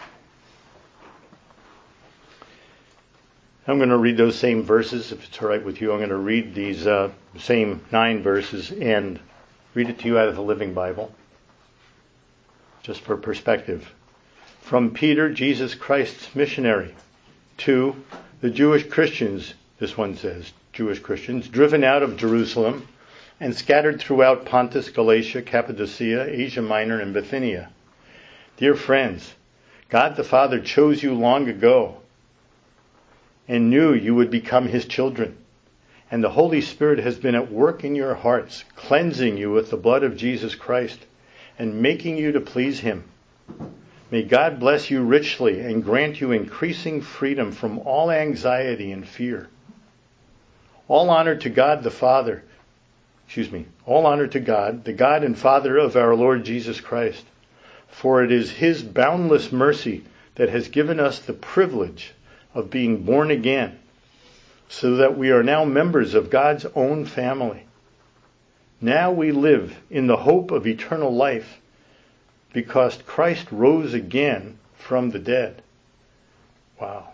I'm going to read those same verses, if it's all right with you. I'm going to read these uh, same nine verses and read it to you out of the Living Bible, just for perspective. From Peter, Jesus Christ's missionary, to the Jewish Christians, this one says, Jewish Christians, driven out of Jerusalem and scattered throughout Pontus, Galatia, Cappadocia, Asia Minor, and Bithynia. Dear friends, God the Father chose you long ago and knew you would become his children. And the Holy Spirit has been at work in your hearts, cleansing you with the blood of Jesus Christ and making you to please him. May God bless you richly and grant you increasing freedom from all anxiety and fear. All honor to God the Father, excuse me, all honor to God, the God and Father of our Lord Jesus Christ. For it is his boundless mercy that has given us the privilege of being born again, so that we are now members of God's own family. Now we live in the hope of eternal life, because Christ rose again from the dead. Wow.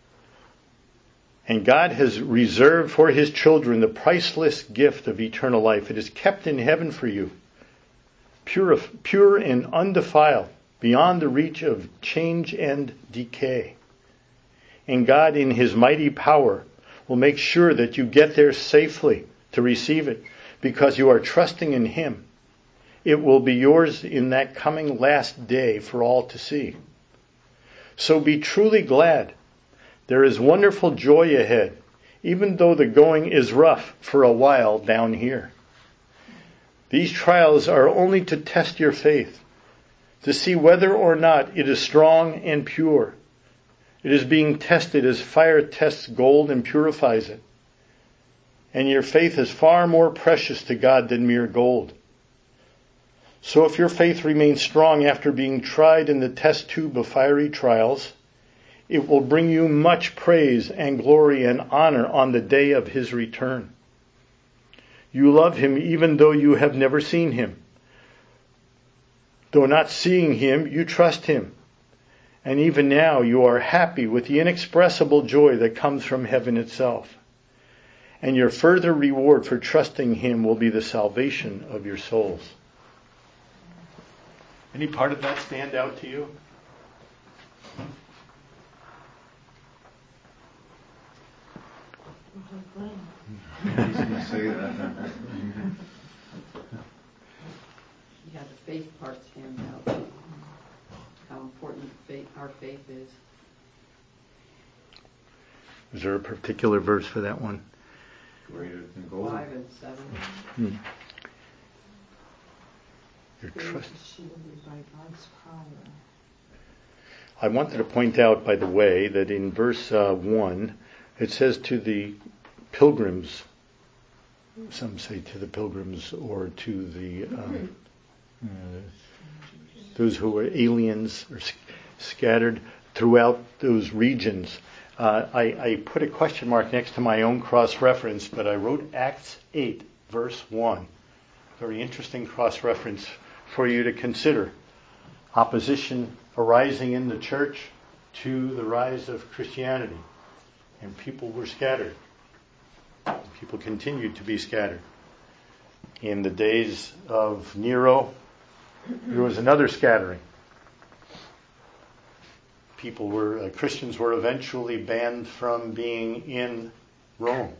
And God has reserved for his children the priceless gift of eternal life. It is kept in heaven for you, pure, pure and undefiled, beyond the reach of change and decay. And God, in his mighty power, will make sure that you get there safely to receive it, because you are trusting in him. It will be yours in that coming last day for all to see. So be truly glad. There is wonderful joy ahead, even though the going is rough for a while down here. These trials are only to test your faith, to see whether or not it is strong and pure. It is being tested as fire tests gold and purifies it. And your faith is far more precious to God than mere gold. So if your faith remains strong after being tried in the test tube of fiery trials, it will bring you much praise and glory and honor on the day of his return. You love him even though you have never seen him. Though not seeing him, you trust him. And even now you are happy with the inexpressible joy that comes from heaven itself. And your further reward for trusting him will be the salvation of your souls. Any part of that stand out to you? Easy to say that. Yeah, the faith part stands out. How important faith, our faith is. Is there a particular verse for that one? Greater than gold. Five and seven. Hmm. Your Faith trust. is shielded by God's power. I wanted to point out, by the way, that in verse uh, one, it says to the pilgrims, some say to the pilgrims or to the um, uh, those who are aliens or sc- scattered throughout those regions. Uh, I, I put a question mark next to my own cross-reference, but I wrote Acts eight, verse one. Very interesting cross-reference for you to consider. Opposition arising in the church to the rise of Christianity. And people were scattered. People continued to be scattered. In the days of Nero, there was another scattering. People were, uh, Christians were eventually banned from being in Rome.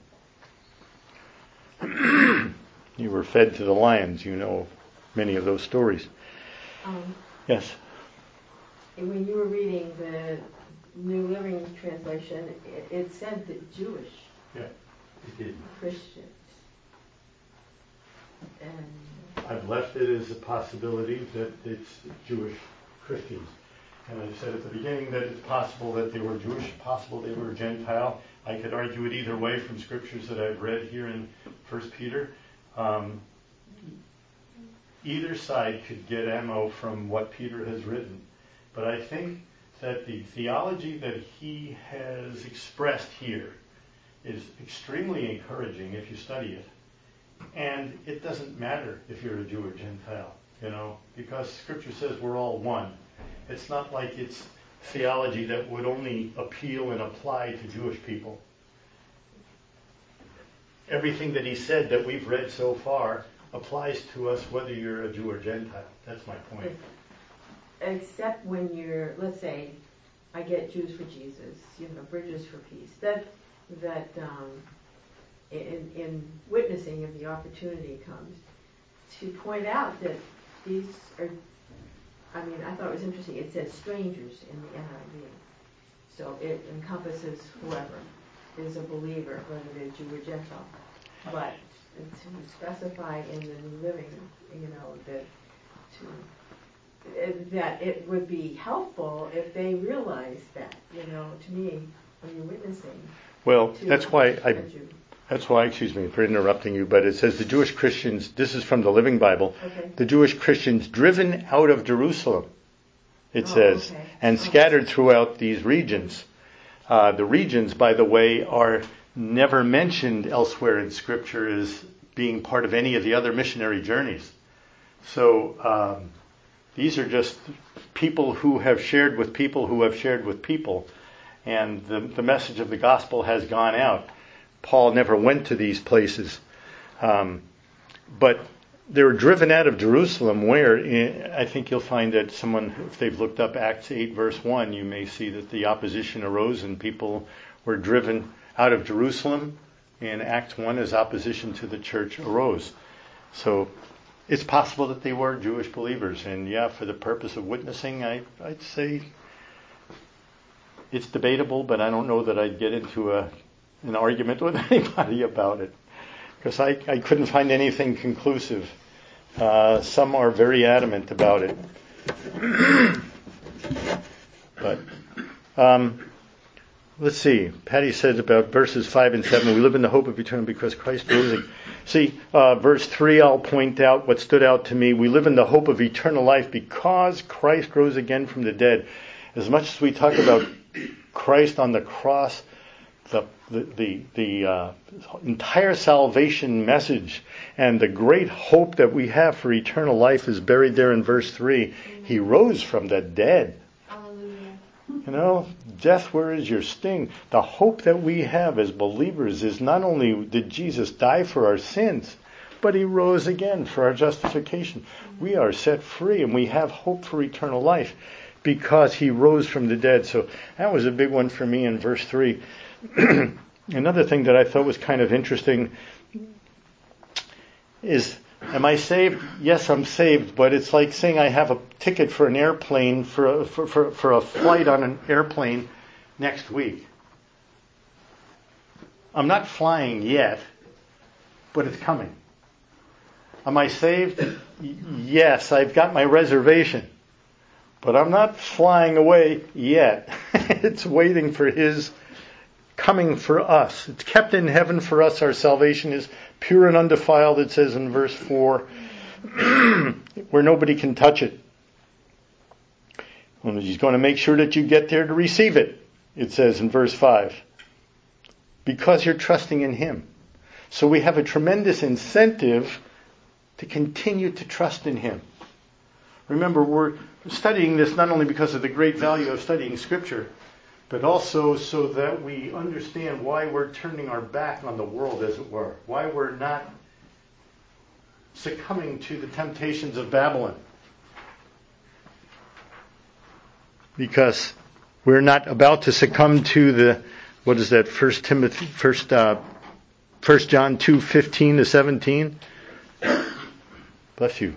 You were fed to the lions, you know many of those stories. Um, Yes? when you were reading the New Living Translation, it, it said that Jewish Yeah, it did. Christians. And I've left it as a possibility that it's Jewish Christians. And I said at the beginning that it's possible that they were Jewish, possible they were Gentile. I could argue it either way from scriptures that I've read here in First Peter. Um, either side could get ammo from what Peter has written. But I think that the theology that he has expressed here is extremely encouraging if you study it. And it doesn't matter if you're a Jew or Gentile, you know, because Scripture says we're all one. It's not like it's theology that would only appeal and apply to Jewish people. Everything that he said that we've read so far applies to us whether you're a Jew or Gentile. That's my point. except when you're, let's say, I get Jews for Jesus, you know, Bridges for Peace. That that um, in in witnessing, if the opportunity comes, to point out that these are. I mean, I thought it was interesting. It says strangers in the N I V, so it encompasses whoever is a believer, whether they're Jew or Gentile. But to specify in the New Living, you know, that to that it would be helpful if they realized that, you know, to me, when you're witnessing. Well, that's why I. Jew. That's why, excuse me for interrupting you, but it says the Jewish Christians, this is from the Living Bible, Okay. the Jewish Christians driven out of Jerusalem, it Oh, says, okay. and Oh. scattered throughout these regions. Uh, the regions, by the way, are never mentioned elsewhere in Scripture as being part of any of the other missionary journeys. So um, these are just people who have shared with people who have shared with people, and the, the message of the gospel has gone out. Paul never went to these places. Um, but they were driven out of Jerusalem where, in, I think you'll find that someone, if they've looked up Acts eight verse one, you may see that the opposition arose and people were driven out of Jerusalem. In Acts one, as opposition to the church arose. So it's possible that they were Jewish believers. And yeah, for the purpose of witnessing, I, I'd say it's debatable, but I don't know that I'd get into a an argument with anybody about it, because I, I couldn't find anything conclusive. Uh, some are very adamant about it. But um, let's see. Patty said about verses five and seven, we live in the hope of eternal because Christ rose again. See, uh, verse three, I'll point out what stood out to me. We live in the hope of eternal life because Christ rose again from the dead. As much as we talk about Christ on the cross, the the the, the uh, entire salvation message and the great hope that we have for eternal life is buried there in verse three. Amen. He rose from the dead. Hallelujah. You know, death, where is your sting? The hope that we have as believers is not only did Jesus die for our sins, but he rose again for our justification. Mm-hmm. We are set free and we have hope for eternal life because he rose from the dead. So that was a big one for me in verse three. Another thing that I thought was kind of interesting is, am I saved? Yes, I'm saved, but it's like saying I have a ticket for an airplane, for a, for, for, for a flight on an airplane next week. I'm not flying yet, but it's coming. Am I saved? Yes, I've got my reservation. But I'm not flying away yet. It's waiting for His coming for us. It's kept in heaven for us. Our salvation is pure and undefiled, it says in verse four, where nobody can touch it. And He's going to make sure that you get there to receive it, it says in verse five. Because you're trusting in Him. So we have a tremendous incentive to continue to trust in Him. Remember, we're studying this not only because of the great value of studying Scripture, but also so that we understand why we're turning our back on the world, as it were. Why we're not succumbing to the temptations of Babylon. Because we're not about to succumb to the, what is that, First Timothy, First, uh, First John two fifteen to seventeen. Bless you.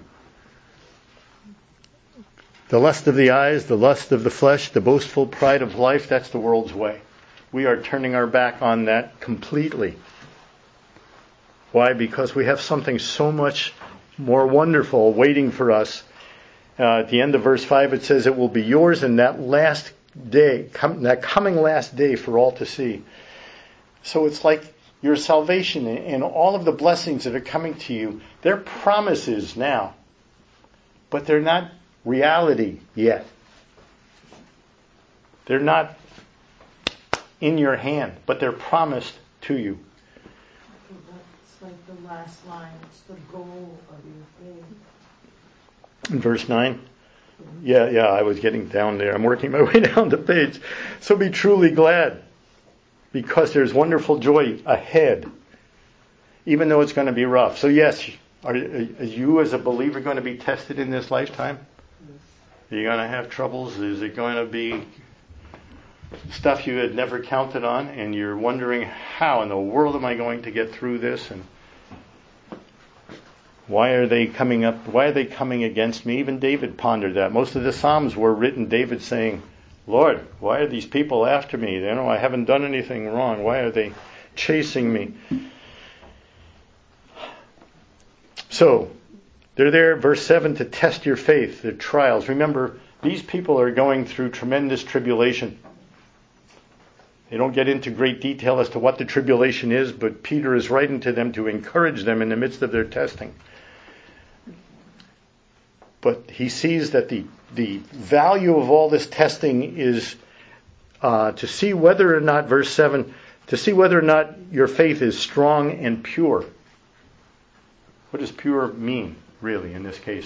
The lust of the eyes, the lust of the flesh, the boastful pride of life, that's the world's way. We are turning our back on that completely. Why? Because we have something so much more wonderful waiting for us. Uh, at the end of verse five, it says it will be yours in that last day, com- that coming last day for all to see. So it's like your salvation and all of the blessings that are coming to you, they're promises now, but they're not reality yet. They're not in your hand, but they're promised to you. It's like the last line. It's the goal of your faith. In verse nine? Yeah, yeah, I was getting down there. I'm working my way down the page. So be truly glad, because there's wonderful joy ahead, even though it's going to be rough. So yes, are, are you as a believer going to be tested in this lifetime? Are you going to have troubles? Is it going to be stuff you had never counted on, and you're wondering, how in the world am I going to get through this? And why are they coming up? Why are they coming against me? Even David pondered that. Most of the Psalms were written, David saying, Lord, why are these people after me? They know I haven't done anything wrong. Why are they chasing me? So, they're there, verse seven, to test your faith, the trials. Remember, these people are going through tremendous tribulation. They don't get into great detail as to what the tribulation is, but Peter is writing to them to encourage them in the midst of their testing. But he sees that the, the value of all this testing is uh, to see whether or not, verse seven, to see whether or not your faith is strong and pure. What does pure mean, really, in this case?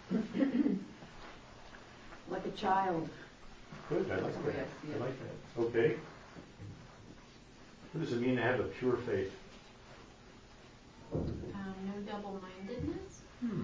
Like a child. Good, I like that. I like that. Okay. What does it mean to have a pure faith? Um, no double-mindedness. Hmm.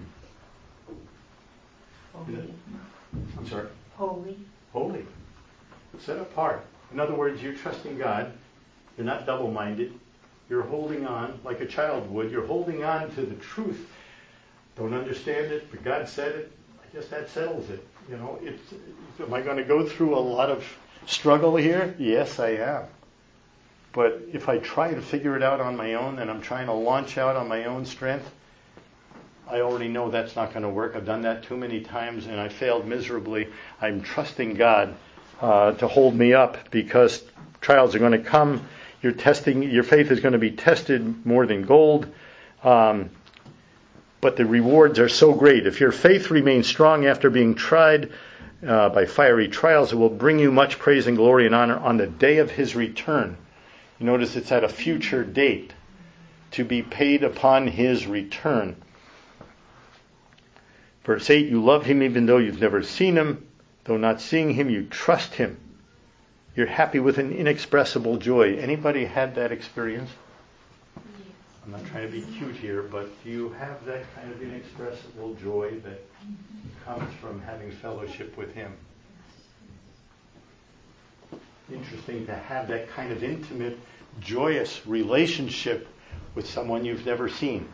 Holy. I'm sorry? Holy. Holy. Set apart. In other words, you're trusting God. You're not double-minded. You're holding on like a child would. You're holding on to the truth. Don't understand it, but God said it. I guess that settles it. You know, it's, am I going to go through a lot of struggle here? Yes, I am. But if I try to figure it out on my own and I'm trying to launch out on my own strength, I already know that's not going to work. I've done that too many times and I failed miserably. I'm trusting God uh, to hold me up, because trials are going to come. Your testing, your faith is going to be tested more than gold. Um, but the rewards are so great. If your faith remains strong after being tried uh, by fiery trials, it will bring you much praise and glory and honor on the day of His return. You notice it's at a future date, to be paid upon His return. Verse eight, you love Him even though you've never seen Him. Though not seeing Him, you trust Him. You're happy with an inexpressible joy. Anybody had that experience? Yes. I'm not trying to be cute here, but do you have that kind of inexpressible joy that comes from having fellowship with Him? Interesting to have that kind of intimate, joyous relationship with someone you've never seen.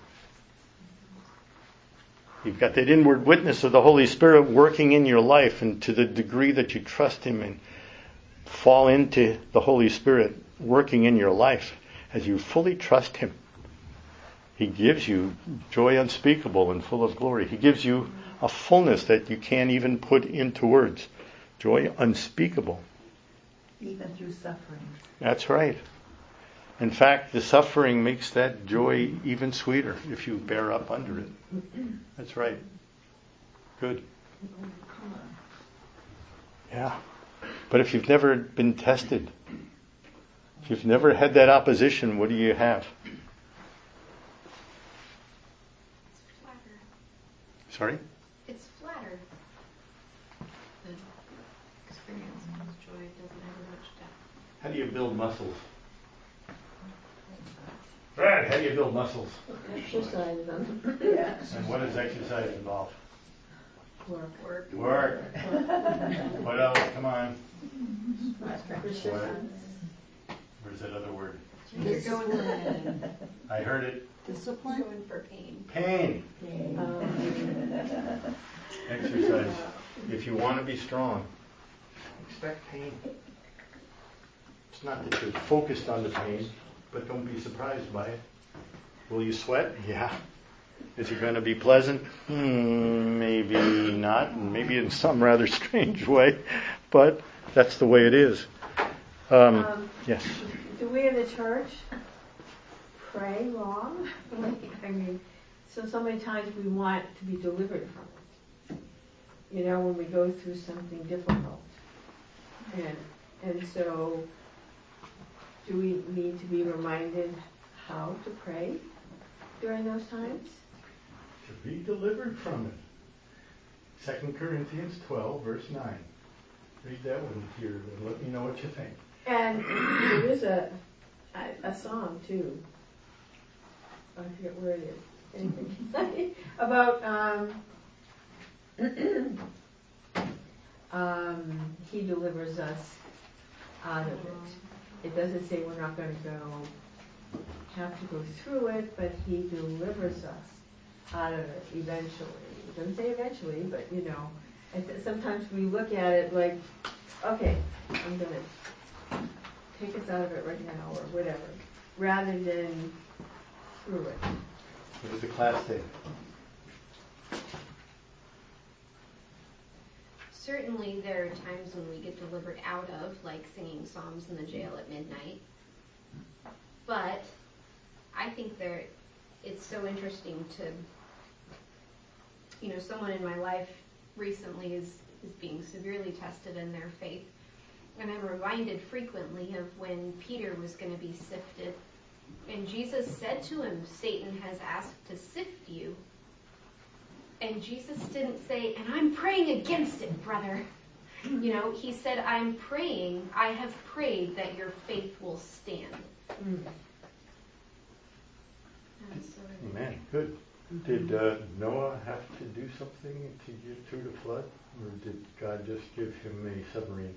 You've got that inward witness of the Holy Spirit working in your life, and to the degree that you trust Him and fall into the Holy Spirit working in your life, as you fully trust Him, He gives you joy unspeakable and full of glory. He gives you a fullness that you can't even put into words. Joy unspeakable. Even through suffering. That's right. In fact, the suffering makes that joy even sweeter if you bear up under it. That's right. Good. Yeah. But if you've never been tested, if you've never had that opposition, what do you have? It's flatter. Sorry? It's flatter. The experience of joy doesn't have as much depth. How do you build muscles? Brad, how do you build muscles? Exercise them. Yes. And what does exercise involve? Work. Work. Work. What else? Come on. Persistence. Where's that other word? You're going for, I heard it. Discipline. going for pain. Pain. Um, Exercise. If you want to be strong, expect pain. It's not that you're focused on the pain, but don't be surprised by it. Will you sweat? Yeah. Is it going to be pleasant? Hmm, maybe not. Maybe in some rather strange way, but that's the way it is. Um, um, yes. do we in the church pray long? I mean, so so many times we want to be delivered from it. You know, when we go through something difficult, and and so do we need to be reminded how to pray during those times? To be delivered from it. Second Corinthians twelve, verse nine. Read that one here and let me know what you think. And there is a, a, a song too. I forget where it is. Anything about um, um, He delivers us out of it. It doesn't say we're not going to go have to go through it, but He delivers us out of it eventually. It doesn't say eventually, but you know, and th- sometimes we look at it like, okay, I'm going to take us out of it right now or whatever, rather than through it. What does the class say? Certainly there are times when we get delivered out of, like singing psalms in the jail at midnight. But I think there, it's so interesting to, you know, someone in my life recently is, is being severely tested in their faith. And I'm reminded frequently of when Peter was going to be sifted. And Jesus said to him, Satan has asked to sift you. And Jesus didn't say, and I'm praying against it, brother. You know, he said, I'm praying, I have prayed that your faith will stand. Mm. And so, Amen. Good. Did uh, Noah have to do something to get through the flood? Or did God just give him a submarine?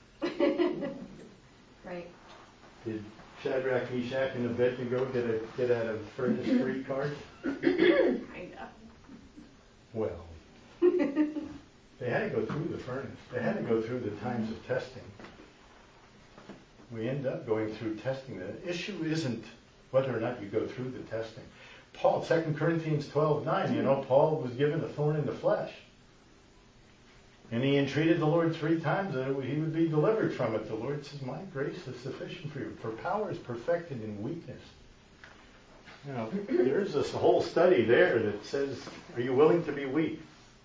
right. Did Shadrach, Meshach, and Abednego get a get out of furnace free card? Kind of. Well, they had to go through the furnace. They had to go through the times of testing. We end up going through testing. The issue isn't whether or not you go through the testing. Paul, Second Corinthians twelve nine, you know, Paul was given a thorn in the flesh. And he entreated the Lord three times that he would be delivered from it. The Lord says, my grace is sufficient for you, for power is perfected in weakness. You know, there's this whole study there that says, are you willing to be weak?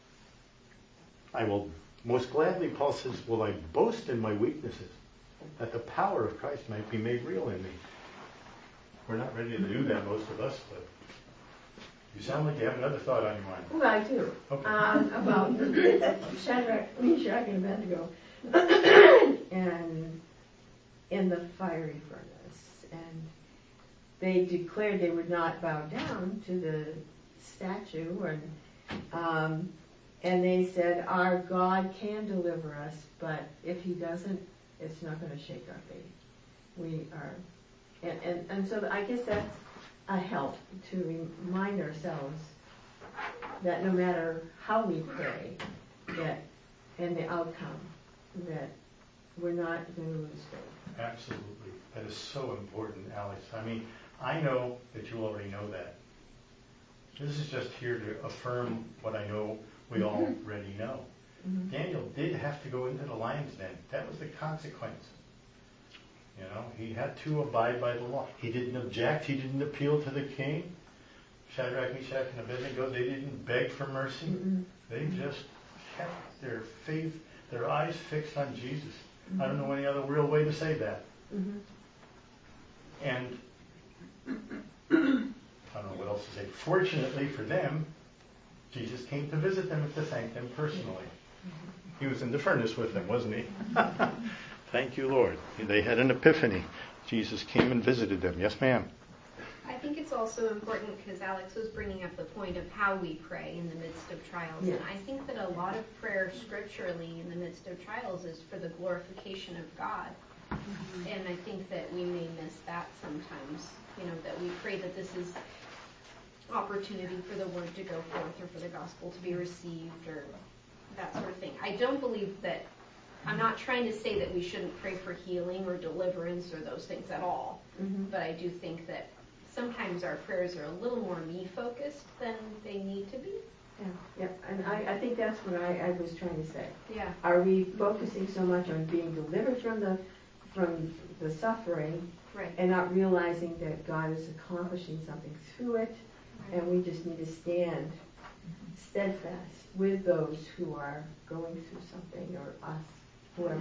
I will most gladly, Paul says, will I boast in my weaknesses, that the power of Christ might be made real in me. We're not ready to do that, most of us, but you sound like you have another thought on your mind. Well, I do. Okay. Um, about Shadrach, Meshach, and Abednego, and in the fiery furnace, and they declared they would not bow down to the statue, and um, and they said, our God can deliver us, but if He doesn't, it's not going to shake our faith. We are, and, and, and so I guess that's a help to remind ourselves that no matter how we pray, that and the outcome, that we're not going to lose faith. Absolutely. That is so important, Alex. I mean, I know that you already know that. This is just here to affirm what I know we already know. Mhm. Daniel did have to go into the lion's den. That was the consequence. You know, he had to abide by the law. He didn't object. He didn't appeal to the king. Shadrach, Meshach, and Abednego, they didn't beg for mercy. Mhm. They just kept their faith, their eyes fixed on Jesus. I don't know any other real way to say that. Mhm. And I don't know what else to say. Fortunately for them, Jesus came to visit them and to thank them personally. He was in the furnace with them, wasn't he? Thank you, Lord. They had an epiphany. Jesus came and visited them. Yes, ma'am. I think it's also important because Alex was bringing up the point of how we pray in the midst of trials. Yeah. And I think that a lot of prayer scripturally in the midst of trials is for the glorification of God. Mm-hmm. And I think that we may miss that sometimes, you know, that we pray that this is opportunity for the word to go forth or for the gospel to be received or that sort of thing. I don't believe that, I'm not trying to say that we shouldn't pray for healing or deliverance or those things at all. Mhm. But I do think that sometimes our prayers are a little more me-focused than they need to be. Yeah, yeah, and I, I think that's what I, I was trying to say. Yeah. Are we focusing so much on being delivered from the from the suffering Right. and not realizing that God is accomplishing something through it, Right. and we just need to stand steadfast with those who are going through something, or us, whoever.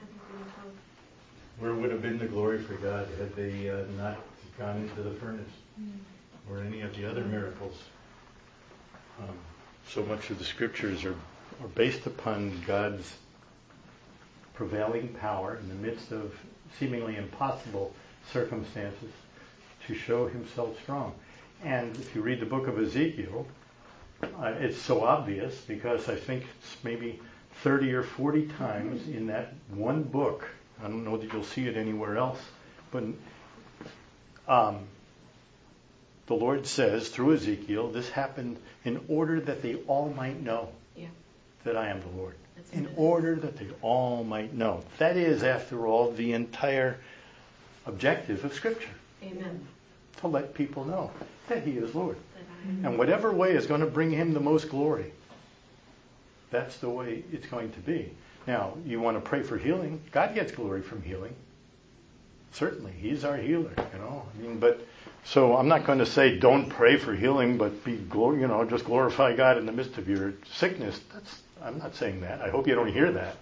Where would have been the glory for God had they uh, not gone into the furnace or any of the other miracles? Um, so much of the scriptures are, are based upon God's prevailing power in the midst of seemingly impossible circumstances to show himself strong. And if you read the book of Ezekiel, uh, it's so obvious because I think it's maybe thirty or forty times in that one book. I don't know that you'll see it anywhere else, but um, the Lord says through Ezekiel, this happened in order that they all might know Yeah. that I am the Lord. That's In what it is. order that they all might know. That is, after all, the entire objective of Scripture. Amen. To let people know that He is Lord. That I- And whatever way is going to bring Him the most glory, that's the way it's going to be. Now, you want to pray for healing. God gets glory from healing. Certainly, He's our healer, you know. I mean, but so I'm not going to say don't pray for healing, but be glor- you know, just glorify God in the midst of your sickness. That's I'm not saying that. I hope you don't hear that.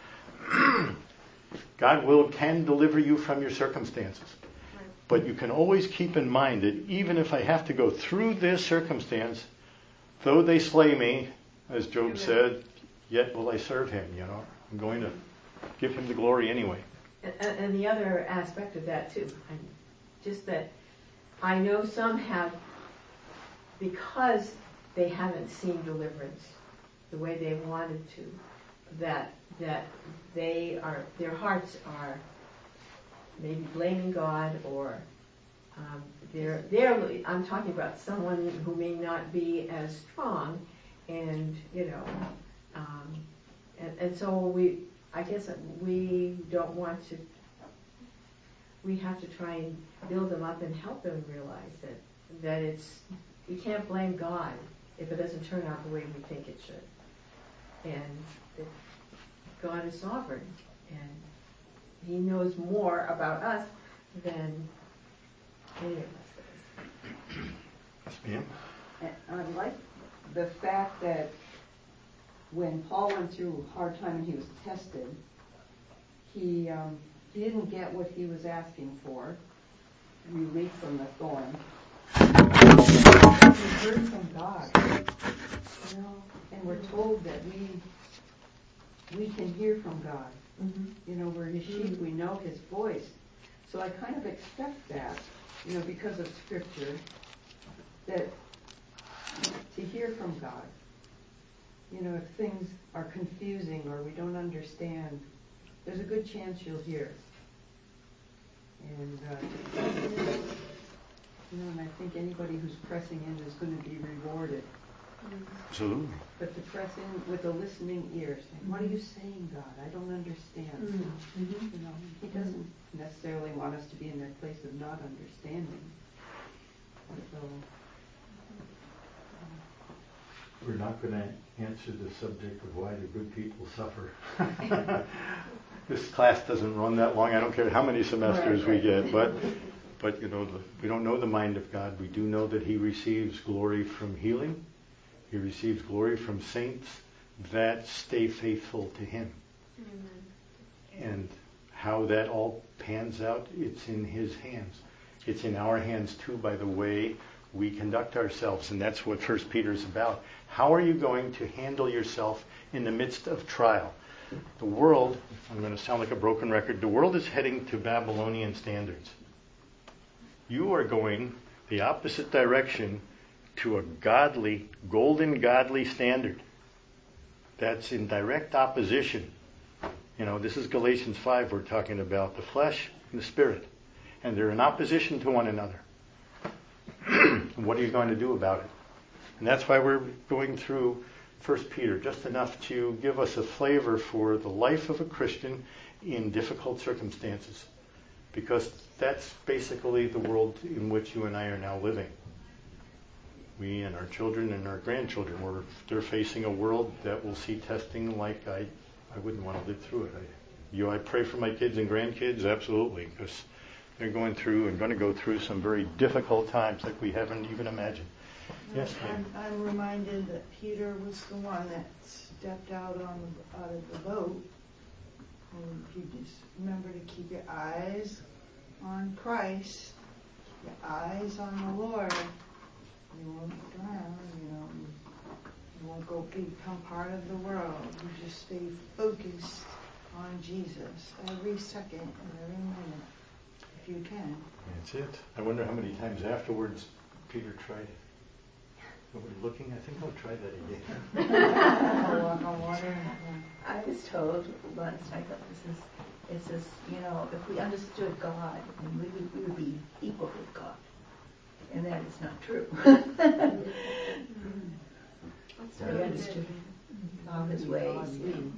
God will can deliver you from your circumstances. But you can always keep in mind that even if I have to go through this circumstance, though they slay me, as Job Amen. said, yet will I serve Him, you know. I'm going to give Him the glory anyway. And, and the other aspect of that too, and just that I know some have, because they haven't seen deliverance the way they wanted to, that that they are, their hearts are maybe blaming God, or um, they're they're. I'm talking about someone who may not be as strong, and you know, um, and, and so we. I guess we don't want to. We have to try and build them up and help them realize that that it's. You can't blame God if it doesn't turn out the way we think it should, and that God is sovereign, and He knows more about us than any of us does. Yes, ma'am. And I like the fact that when Paul went through a hard time and he was tested, he um, he didn't get what he was asking for, relief from the thorn. He heard from God, you know, and we're told that we we can hear from God. Mm-hmm. You know, we're His sheep. We know His voice. So I kind of expect that, you know, because of Scripture, that to hear from God. You know, if things are confusing or we don't understand, there's a good chance you'll hear. And, uh, you know, and I think anybody who's pressing in is going to be rewarded. Absolutely. But to press in with a listening ear, saying, what are you saying, God? I don't understand. Mm-hmm. You know, He doesn't necessarily want us to be in their place of not understanding. So, We're not going to answer the subject of why the good people suffer. This class doesn't run that long. I don't care how many semesters Right, right. we get, but but you know, the, we don't know the mind of God. We do know that He receives glory from healing. He receives glory from saints that stay faithful to Him. Amen. And how that all pans out, it's in His hands. It's in our hands too, by the way we conduct ourselves, and that's what First Peter is about. How are you going to handle yourself in the midst of trial? The world, I'm going to sound like a broken record, the world is heading to Babylonian standards. You are going the opposite direction to a godly, golden godly standard. That's in direct opposition. You know, this is Galatians five, we're talking about the flesh and the spirit. And they're in opposition to one another. What are you going to do about it? And that's why we're going through First Peter, just enough to give us a flavor for the life of a Christian in difficult circumstances. Because that's basically the world in which you and I are now living. We and our children and our grandchildren, we're, they're facing a world that will see testing like I, I wouldn't want to live through it. I, you know, I pray for my kids and grandkids, absolutely, because they're going through and going to go through some very difficult times like we haven't even imagined. Yes, ma'am. I'm, I'm reminded that Peter was the one that stepped out on out of the boat. And if you just remember to keep your eyes on Christ, keep your eyes on the Lord, you won't drown, you know, you won't go become part of the world. You just stay focused on Jesus every second and every minute, if you can. That's it. I wonder how many times afterwards Peter tried. Nobody looking? I think I'll try that again. Walk on water. I was told once, I thought this is, it says, you know, if we understood God, then we would, we would be equal with God. And that is not true. So we understood all His ways.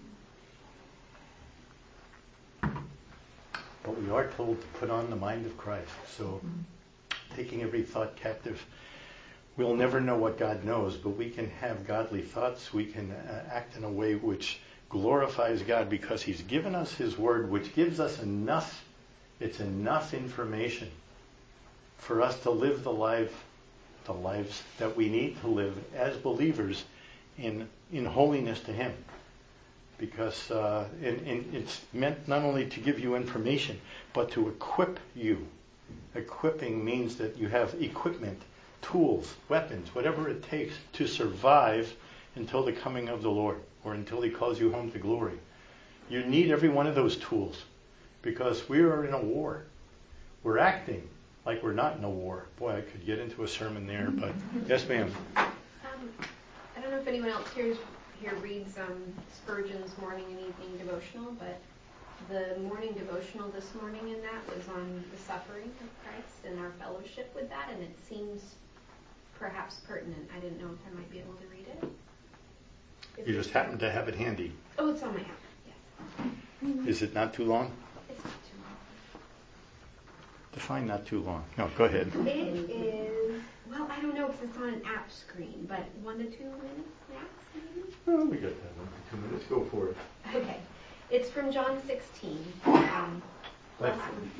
But we are told to put on the mind of Christ. So taking every thought captive. We'll never know what God knows, but we can have godly thoughts. We can uh, act in a way which glorifies God because He's given us His Word, which gives us enough, it's enough information for us to live the life, the lives that we need to live as believers in in holiness to Him. Because uh, and, and it's meant not only to give you information, but to equip you. Equipping means that you have equipment, tools, weapons, whatever it takes to survive until the coming of the Lord or until He calls you home to glory. You need every one of those tools because we are in a war. We're acting like we're not in a war. Boy, I could get into a sermon there, but yes, ma'am. Um, I don't know if anyone else here, here reads um, Spurgeon's morning and evening devotional, but the morning devotional this morning in that was on the suffering of Christ and our fellowship with that, and it seems perhaps pertinent. I didn't know if I might be able to read it. If You just happen to have it handy. Oh, it's on my app, yes. Is it not too long? It's not too long. Define not too long. No, go ahead. It is, well, I don't know because it's on an app screen, but one to two minutes max, maybe? Oh, we got that one for two minutes. Go for it. Okay. It's from John sixteen. Um, Like-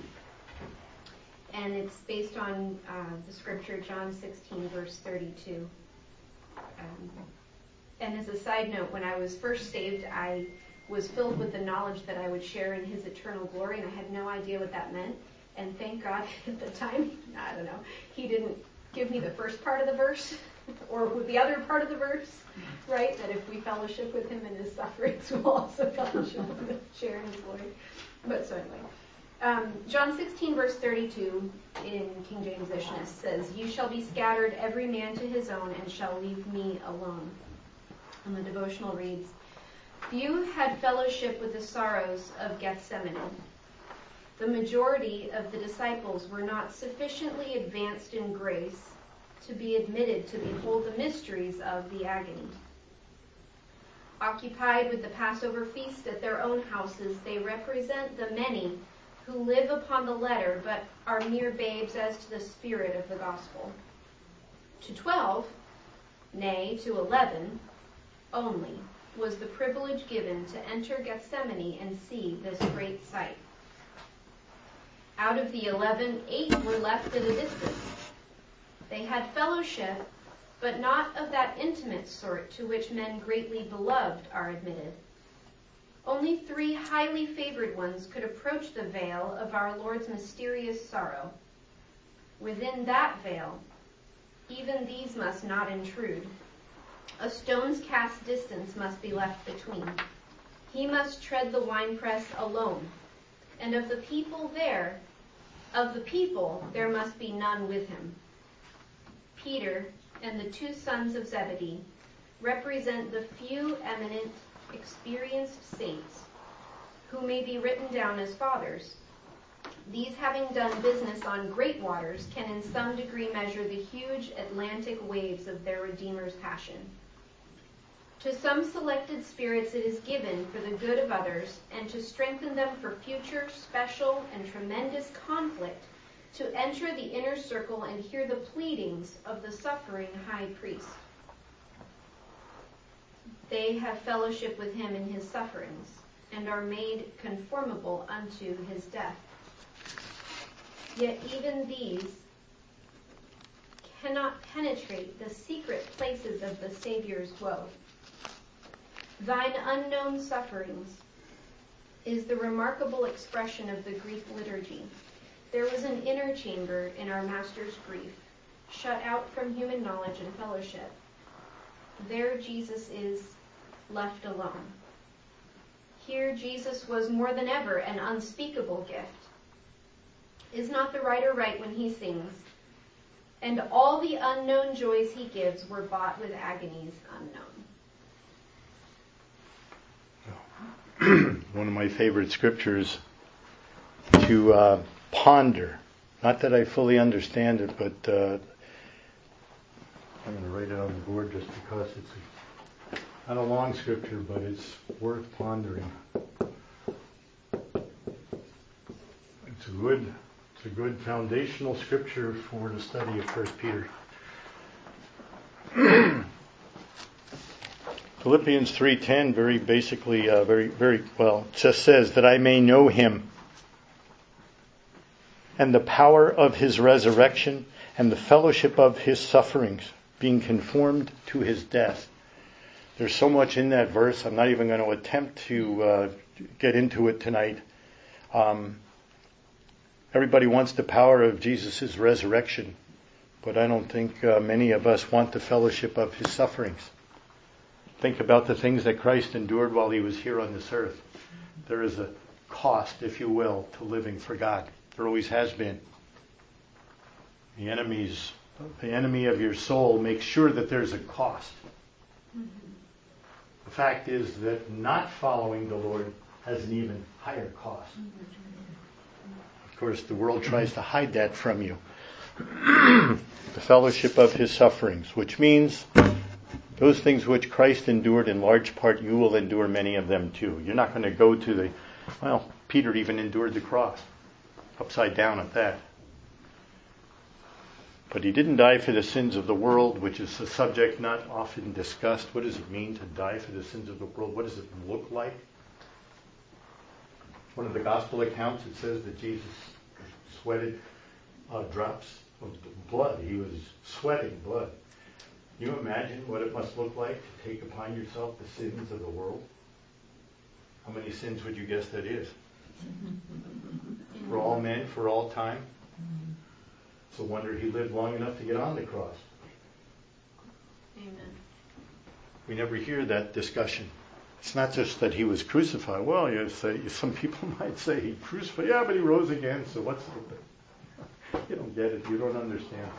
and it's based on uh, the scripture, John sixteen, verse thirty-two. Um, and as a side note, when I was first saved, I was filled with the knowledge that I would share in His eternal glory, and I had no idea what that meant. And thank God at the time, I don't know, He didn't give me the first part of the verse or the other part of the verse, right? That if we fellowship with Him in His sufferings, we'll also fellowship with Him, share in His glory. But so anyway, um, John sixteen, verse thirty-two in King James Version says, "You shall be scattered, every man to his own, and shall leave me alone." And the devotional reads, "Few had fellowship with the sorrows of Gethsemane. The majority of the disciples were not sufficiently advanced in grace to be admitted to behold the mysteries of the agony. Occupied with the Passover feast at their own houses, they represent the many who live upon the letter but are mere babes as to the spirit of the gospel. To twelve, nay, to eleven only, was the privilege given to enter Gethsemane and see this great sight. Out of the eleven, eight were left at a distance. They had fellowship, but not of that intimate sort to which men greatly beloved are admitted. Only three highly favored ones could approach the veil of our Lord's mysterious sorrow. Within that veil, even these must not intrude. A stone's cast distance must be left between. He must tread the winepress alone, and of the people there, of the people there must be none with him. Peter and the two sons of Zebedee represent the few eminent, experienced saints who may be written down as fathers. These, having done business on great waters, can in some degree measure the huge Atlantic waves of their Redeemer's passion. To some selected spirits it is given for the good of others and to strengthen them for future, special, and tremendous conflict, to enter the inner circle and hear the pleadings of the suffering high priest. They have fellowship with him in his sufferings and are made conformable unto his death. Yet even these cannot penetrate the secret places of the Savior's woe. Thine unknown sufferings is the remarkable expression of the Greek liturgy. There was an inner chamber in our Master's grief, shut out from human knowledge and fellowship. There Jesus is left alone. Here Jesus was more than ever an unspeakable gift. Is not the writer right when he sings, and all the unknown joys he gives were bought with agonies unknown? One of my favorite scriptures to uh, ponder. Not that I fully understand it, but uh, I'm going to write it on the board just because it's a, not a long scripture, but it's worth pondering. It's a good, it's a good foundational scripture for the study of First Peter. Philippians three ten very basically, uh, very, very well, it just says that I may know him and the power of his resurrection and the fellowship of his sufferings, being conformed to his death. There's so much in that verse, I'm not even going to attempt to uh, get into it tonight. Um, everybody wants the power of Jesus' resurrection, but I don't think uh, many of us want the fellowship of his sufferings. Think about the things that Christ endured while he was here on this earth. There is a cost, if you will, to living for God. There always has been. The enemies, the enemy of your soul makes sure that there's a cost. Mm-hmm. The fact is that not following the Lord has an even higher cost. Mm-hmm. Of course, the world tries to hide that from you. The fellowship of his sufferings, which means those things which Christ endured in large part, you will endure many of them too. You're not going to go to the, well, Peter even endured the cross, upside down at that. But he didn't die for the sins of the world, which is a subject not often discussed. What does it mean to die for the sins of the world? What does it look like? One of the gospel accounts, it says that Jesus sweated uh, drops of blood. He was sweating blood. Can you imagine what it must look like to take upon yourself the sins of the world? How many sins would you guess that is? For all men, for all time? It's a wonder he lived long enough to get on the cross. Amen. We never hear that discussion. It's not just that he was crucified. Well, you say, some people might say he crucified. Yeah, but he rose again, so what's the... You don't get it. You don't understand.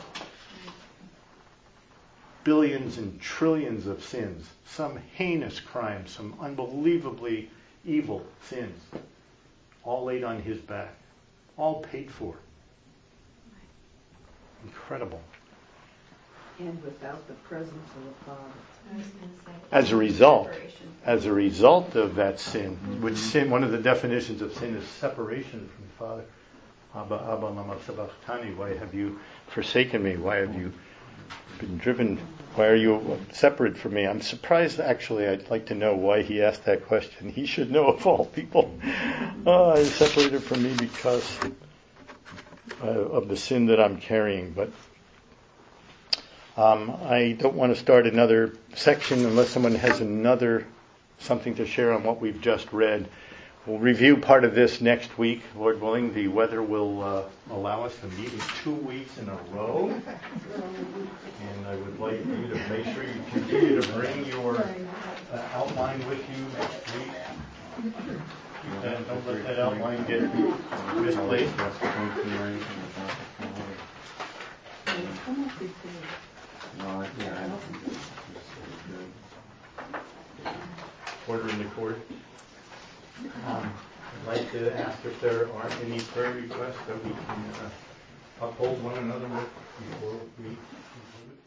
Billions and trillions of sins, some heinous crimes, some unbelievably evil sins, all laid on his back, all paid for. Incredible. And without the presence of the Father. I was going to say, As a result, separation. as a result of that sin, which sin, one of the definitions of sin is separation from the Father. Abba, Abba, lama sabachthani, why have you forsaken me? Why have you been driven. Why are you separate from me? I'm surprised, actually. I'd like to know why he asked that question. He should know of all people. Oh, I'm separated from me because uh, of the sin that I'm carrying. But um, I don't want to start another section unless someone has another something to share on what we've just read. We'll review part of this next week, Lord willing. The weather will uh, allow us to meet in two weeks in a row. And I would like you to make sure you continue to bring your uh, outline with you next week. Keep that, don't let that outline get misplaced. Order in the court. Um, I'd like to ask if there aren't any prayer requests that we can uh, uphold one another with before we conclude.